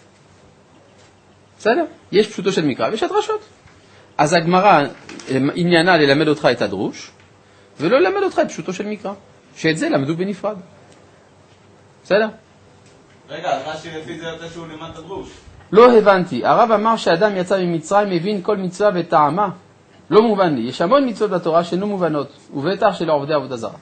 בסדר? יש פשוטו של מקרא ויש הדרשות. אז הגמרא עניינה ללמד אותך את הדרוש, ולא ללמד אותך את פשוטו של מקרא, שאת זה למדו בנפרד. בסדר? רגע, אז רש"י לפי זה יוצא שהוא לימד את הדרוש. לא הבנתי. הרב אמר שאדם יצא ממצרים מבין כל מצווה וטעמה. לא מובן לי. יש המון מצוות בתורה שאינו מובנות, ובטח של עובדי עבודה זרה.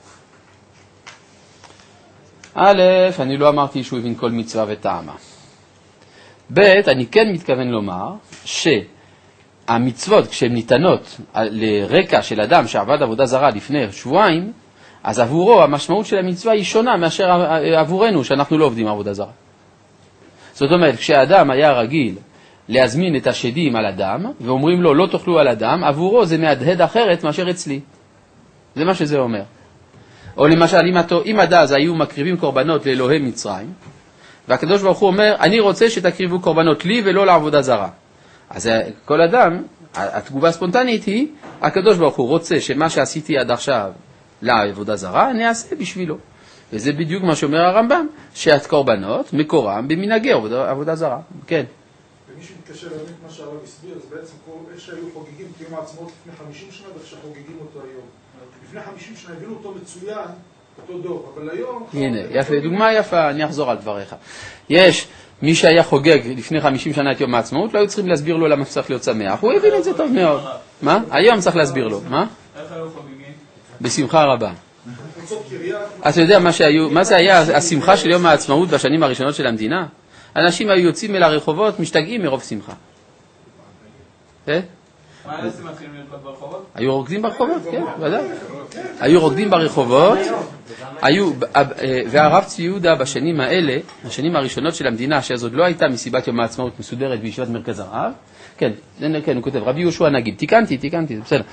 א', אני לא אמרתי שהוא הבין כל מצווה וטעמה. ב', אני כן מתכוון לומר שהמצוות כשהן ניתנות לרקע של אדם שעבד עבודה זרה לפני שבועיים, אז עבורו המשמעות של המצווה היא שונה מאשר עבורנו שאנחנו לא עובדים עבודה זרה. זאת אומרת, כשהאדם היה רגיל להזמין את השדים על אדם, ואומרים לו לא תאכלו על אדם, עבורו זה מהדהד אחרת מאשר אצלי. זה מה שזה אומר. או למשל, אם עד אז היו מקריבים קורבנות לאלוהי מצרים, והקדוש ברוך הוא אומר, אני רוצה שתקריבו קורבנות לי ולא לעבודה זרה. אז כל אדם, התגובה הספונטנית היא, הקדוש ברוך הוא רוצה שמה שעשיתי עד עכשיו לעבודה זרה, אני אעשה בשבילו. וזה בדיוק מה שאומר הרמב"ם, שהקורבנות מקורם במנהגי עבודה זרה. כן. ומי שמתקשר להבין את מה שהרב הסביר, אז בעצם כל שהיו חוגגים את יום העצמאות לפני 50 שנה, ואיך שחוגגים אותו היום. לפני 50 שנה הבינו אותו מצוין, אותו דור, אבל היום... הנה, יפה, דוגמה יפה, אני אחזור על דבריך. יש מי שהיה חוגג לפני 50 שנה את יום העצמאות, לא היו צריכים להסביר לו למה צריך להיות שמח, הוא הבין את זה טוב מאוד. מה? היום צריך להסביר לו, מה? איך היו חוגגים? בשמחה רבה. אתה יודע מה זה היה השמחה של יום העצמאות בשנים הראשונות של המדינה? אנשים היו יוצאים אל הרחובות, משתגעים מרוב שמחה. מה היה עושים מתחילים לרקוד ברחובות? היו רוקדים ברחובות, כן, ודאי. היו רוקדים ברחובות, והרב צבי יהודה בשנים האלה, השנים הראשונות של המדינה, שאז עוד לא הייתה מסיבת יום העצמאות מסודרת בישיבת מרכז הרב, כן, הוא כותב, רבי יהושע נגיד, תיקנתי, זה בסדר.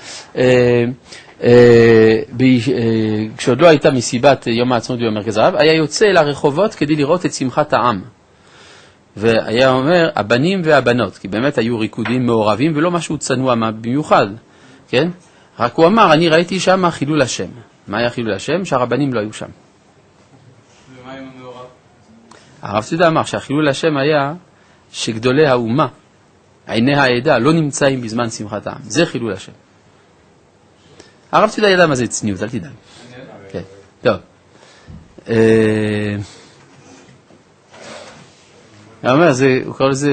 כשעוד לא הייתה מסיבת יום העצמאות במרכז הרב, היה יוצא אל הרחובות כדי לראות את שמחת העם. והיה אומר, הבנים והבנות, כי באמת היו ריקודים מעורבים ולא משהו צנוע במיוחד, כן? רק הוא אמר, אני ראיתי שם חילול השם. מה היה חילול השם? שהרבנים לא היו שם. ומה עם המעורב? הרב ציודה אמר שהחילול השם היה שגדולי האומה, עיני העדה, לא נמצאים בזמן שמחת העם. זה חילול השם. הרב ציודה ידע מה זה צניעות, אל תדאג. כן, טוב. הוא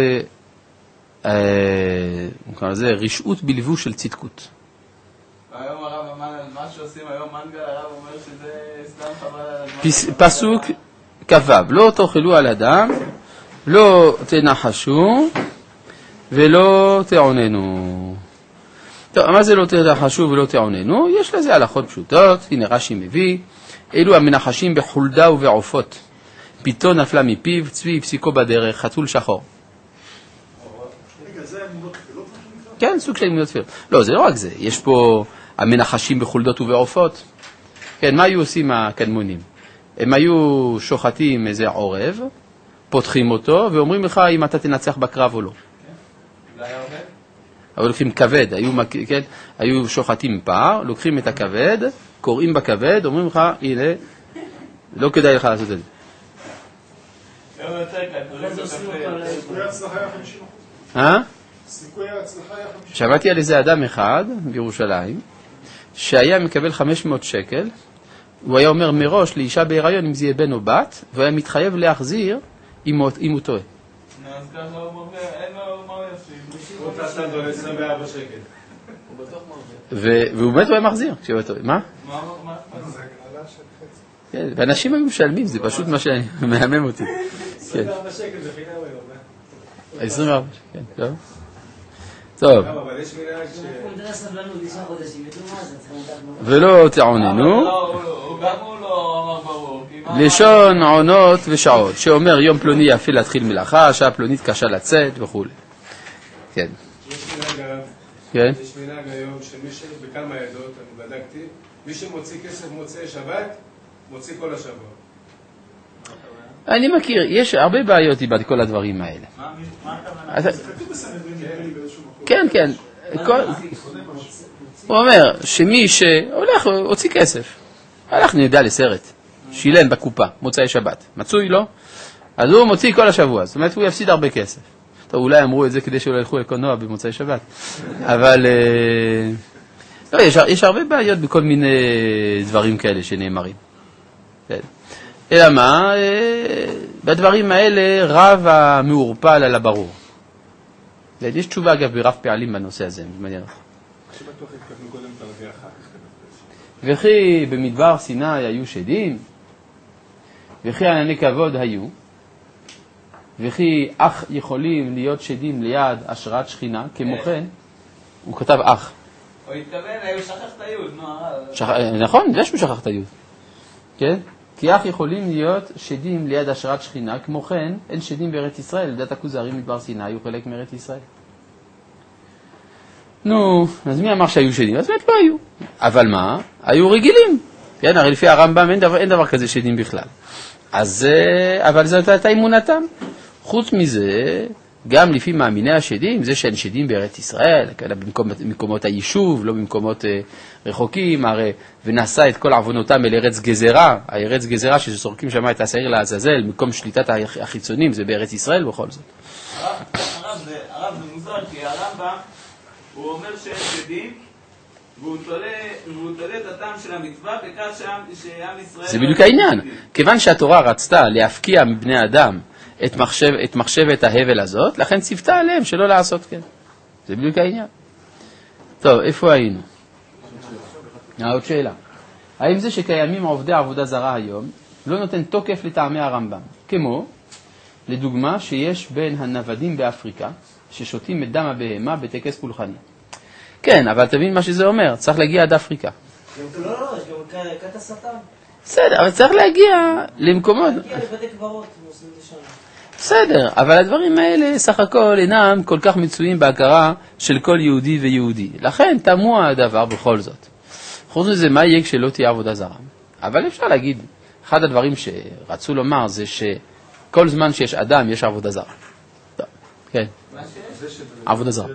קורא לזה רשעות בלבוש של צדקות. היום הרב אמר, מה שעושים היום מנגל, הרב אומר שזה סתם חבל על הזמן. פסוק כבב, לא תאכלו על אדם, לא תנחשו ולא תעוננו. טוב, מה זה לא תנחשו ולא תעוננו? יש לזה הלכות פשוטות, הנה רש"י מביא, אלו המנחשים בחולדה ובעופות. פיתון נפלה מפיו, צבי הפסיקו בדרך, חתול שחור. רגע, זה אמונות תפילות? כן, סוג של אמונות תפילות. לא, זה לא רק זה. יש פה המנחשים בחולדות ובעופות. כן, מה היו עושים הקדמונים? הם היו שוחטים איזה עורב, פותחים אותו, ואומרים לך אם אתה תנצח בקרב או לא. זה היה עובד? אבל לוקחים כבד, היו שוחטים פער, לוקחים את הכבד, קוראים בכבד, אומרים לך, הנה, לא כדאי לך לעשות את זה. סיכוי ההצלחה היה 50%. סיכוי ההצלחה היה 50%. שמעתי על איזה אדם אחד בירושלים, שהיה מקבל 500 שקל, הוא היה אומר מראש לאישה בהיריון אם זה יהיה בן או בת, והוא היה מתחייב להחזיר אם הוא טועה. אז ככה הוא אומר, אין לו מה הוא יפסיד. הוא תעשה לו 24 שקל. הוא בטוח מרוויח. והוא באמת היה מחזיר כשהוא היה טועה. מה? מה? זה הגרלה של חצי. כן, ואנשים היו משלמים, זה פשוט מה שמהמם אותי. 24 שקל זה חינם היום. 24 שקל, כן, טוב. אבל יש מנהג ש... הוא מדבר סבלנות, 9 חודשים, ותראו מה זה, צריכים לדעת מה... ולא תעוננו, הוא גם הוא לא אמר ברור. לשון עונות ושעות, שאומר יום פלוני יפה להתחיל מלאכה, שעה פלונית קשה לצאת וכו'. כן. יש מנהג הרב. כן. יש מנהג היום שמי שבכמה עדות, אני בדקתי, מי שמוציא כסף מוצאי שבת, מוציא כל השבוע. אני מכיר, יש הרבה בעיות עם כל הדברים האלה. מה הכוונה? זה כתוב בסנהדרין נראה לי באיזשהו מקום. כן, כן. הוא אומר שמי שהולך, הוציא כסף. הלך נדע לסרט, שילם בקופה, מוצאי שבת. מצוי לו? אז הוא מוציא כל השבוע, זאת אומרת הוא יפסיד הרבה כסף. טוב, אולי אמרו את זה כדי שלא ילכו לקולנוע במוצאי שבת. אבל לא, יש הרבה בעיות בכל מיני דברים כאלה שנאמרים. אלא מה? בדברים האלה רב המעורפל על הברור. יש תשובה אגב ברב פעלים בנושא הזה, מעניין לך. שבטוח התכוונו קודם תרגיע אחר כך. וכי במדבר סיני היו שדים, וכי ענני כבוד היו, וכי אח יכולים להיות שדים ליד השראת שכינה, כמו כן, הוא כתב אח. הוא התכוון, הוא שכח את היוד, נו הרב. נכון, יש הוא שכח את היוד. כן? כי אח יכולים להיות שדים ליד השראת שכינה, כמו כן, אין שדים בארץ ישראל, לדעת הכוזרי מדבר סיני, היו חלק מארץ ישראל. נו, אז מי אמר שהיו שדים? אז באמת לא היו. אבל מה? היו רגילים. כן, הרי לפי הרמב"ם אין דבר כזה שדים בכלל. אז, אבל זאת הייתה אמונתם. חוץ מזה, גם לפי מאמיני השדים, זה שאין שדים בארץ ישראל, במקומות היישוב, לא במקומות רחוקים, הרי ונעשה את כל עוונותם אל ארץ גזרה, הארץ גזרה שסורקים שם את השעיר לעזאזל, מקום שליטת החיצונים, זה בארץ ישראל בכל זאת. הרב זה מוזר, כי הרמב"ם הוא אומר שאין שדים, והוא תולה את הטעם של המצווה בכך שעם ישראל... זה בדיוק העניין. כיוון שהתורה רצתה להפקיע מבני אדם את מחשבת ההבל הזאת, לכן ציוותה עליהם שלא לעשות כן. זה בדיוק העניין. טוב, איפה היינו? עוד שאלה. האם זה שקיימים עובדי עבודה זרה היום לא נותן תוקף לטעמי הרמב"ם? כמו, לדוגמה, שיש בין הנוודים באפריקה ששותים את דם הבהמה בטקס פולחני. כן, אבל תבין מה שזה אומר, צריך להגיע עד אפריקה. לא, יש גם כת השטן. בסדר, אבל צריך להגיע למקומות... להגיע לבתי קברות, עושים את זה שם. בסדר, אבל הדברים האלה סך הכל אינם כל כך מצויים בהכרה של כל יהודי ויהודי. לכן תמוה הדבר בכל זאת. חוץ מזה, מה יהיה כשלא תהיה עבודה זרה? אבל אפשר להגיד, אחד הדברים שרצו לומר זה שכל זמן שיש אדם יש עבודה זרה. טוב, כן. עבודה זרה.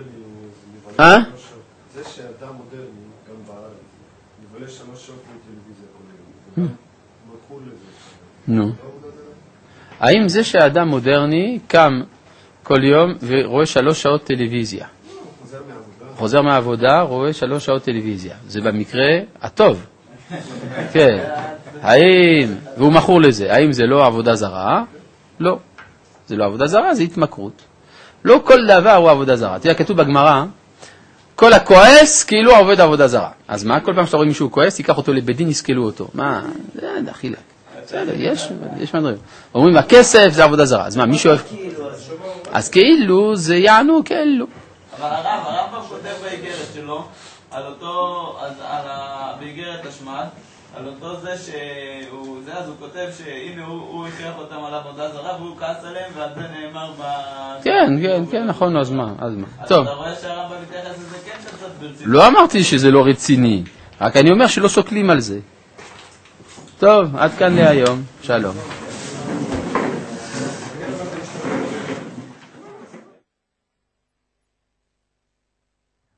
זה שאדם מודרני, גם בארץ, מבלה 3 שעות בטלוויזיה כל היום, בקחו לזה. נו. האם זה שאדם מודרני קם כל יום ורואה 3 שעות טלוויזיה? חוזר מהעבודה, רואה 3 שעות טלוויזיה. זה במקרה הטוב. כן. האם, והוא מכור לזה, האם זה לא עבודה זרה? לא. זה לא עבודה זרה, זה התמכרות. לא כל דבר הוא עבודה זרה. תראה, כתוב בגמרא, כל הכועס כאילו עובד עבודה זרה. אז מה? כל פעם שאתה רואה מישהו כועס, תיקח אותו לבדין, יסכלו אותו. מה? זה דחילק. בסדר, יש מדברים. אומרים, הכסף זה עבודה זרה. אז מה, מישהו אוהב... אז כאילו זה יענו כאילו. אבל הרמב"ם כותב באיגרת שלו, על אותו, באיגרת השמד, על אותו זה שהוא, אז הוא כותב שהנה הוא הכריח אותם על עבודה זרה, והוא כעס עליהם, ועל זה נאמר כן, נכון, אז מה? טוב. אתה רואה שהרמב"ם מתייחס לזה כן קצת ברצינות. לא אמרתי שזה לא רציני, רק אני אומר שלא שוקלים על זה. טוב, עד כאן להיום. שלום.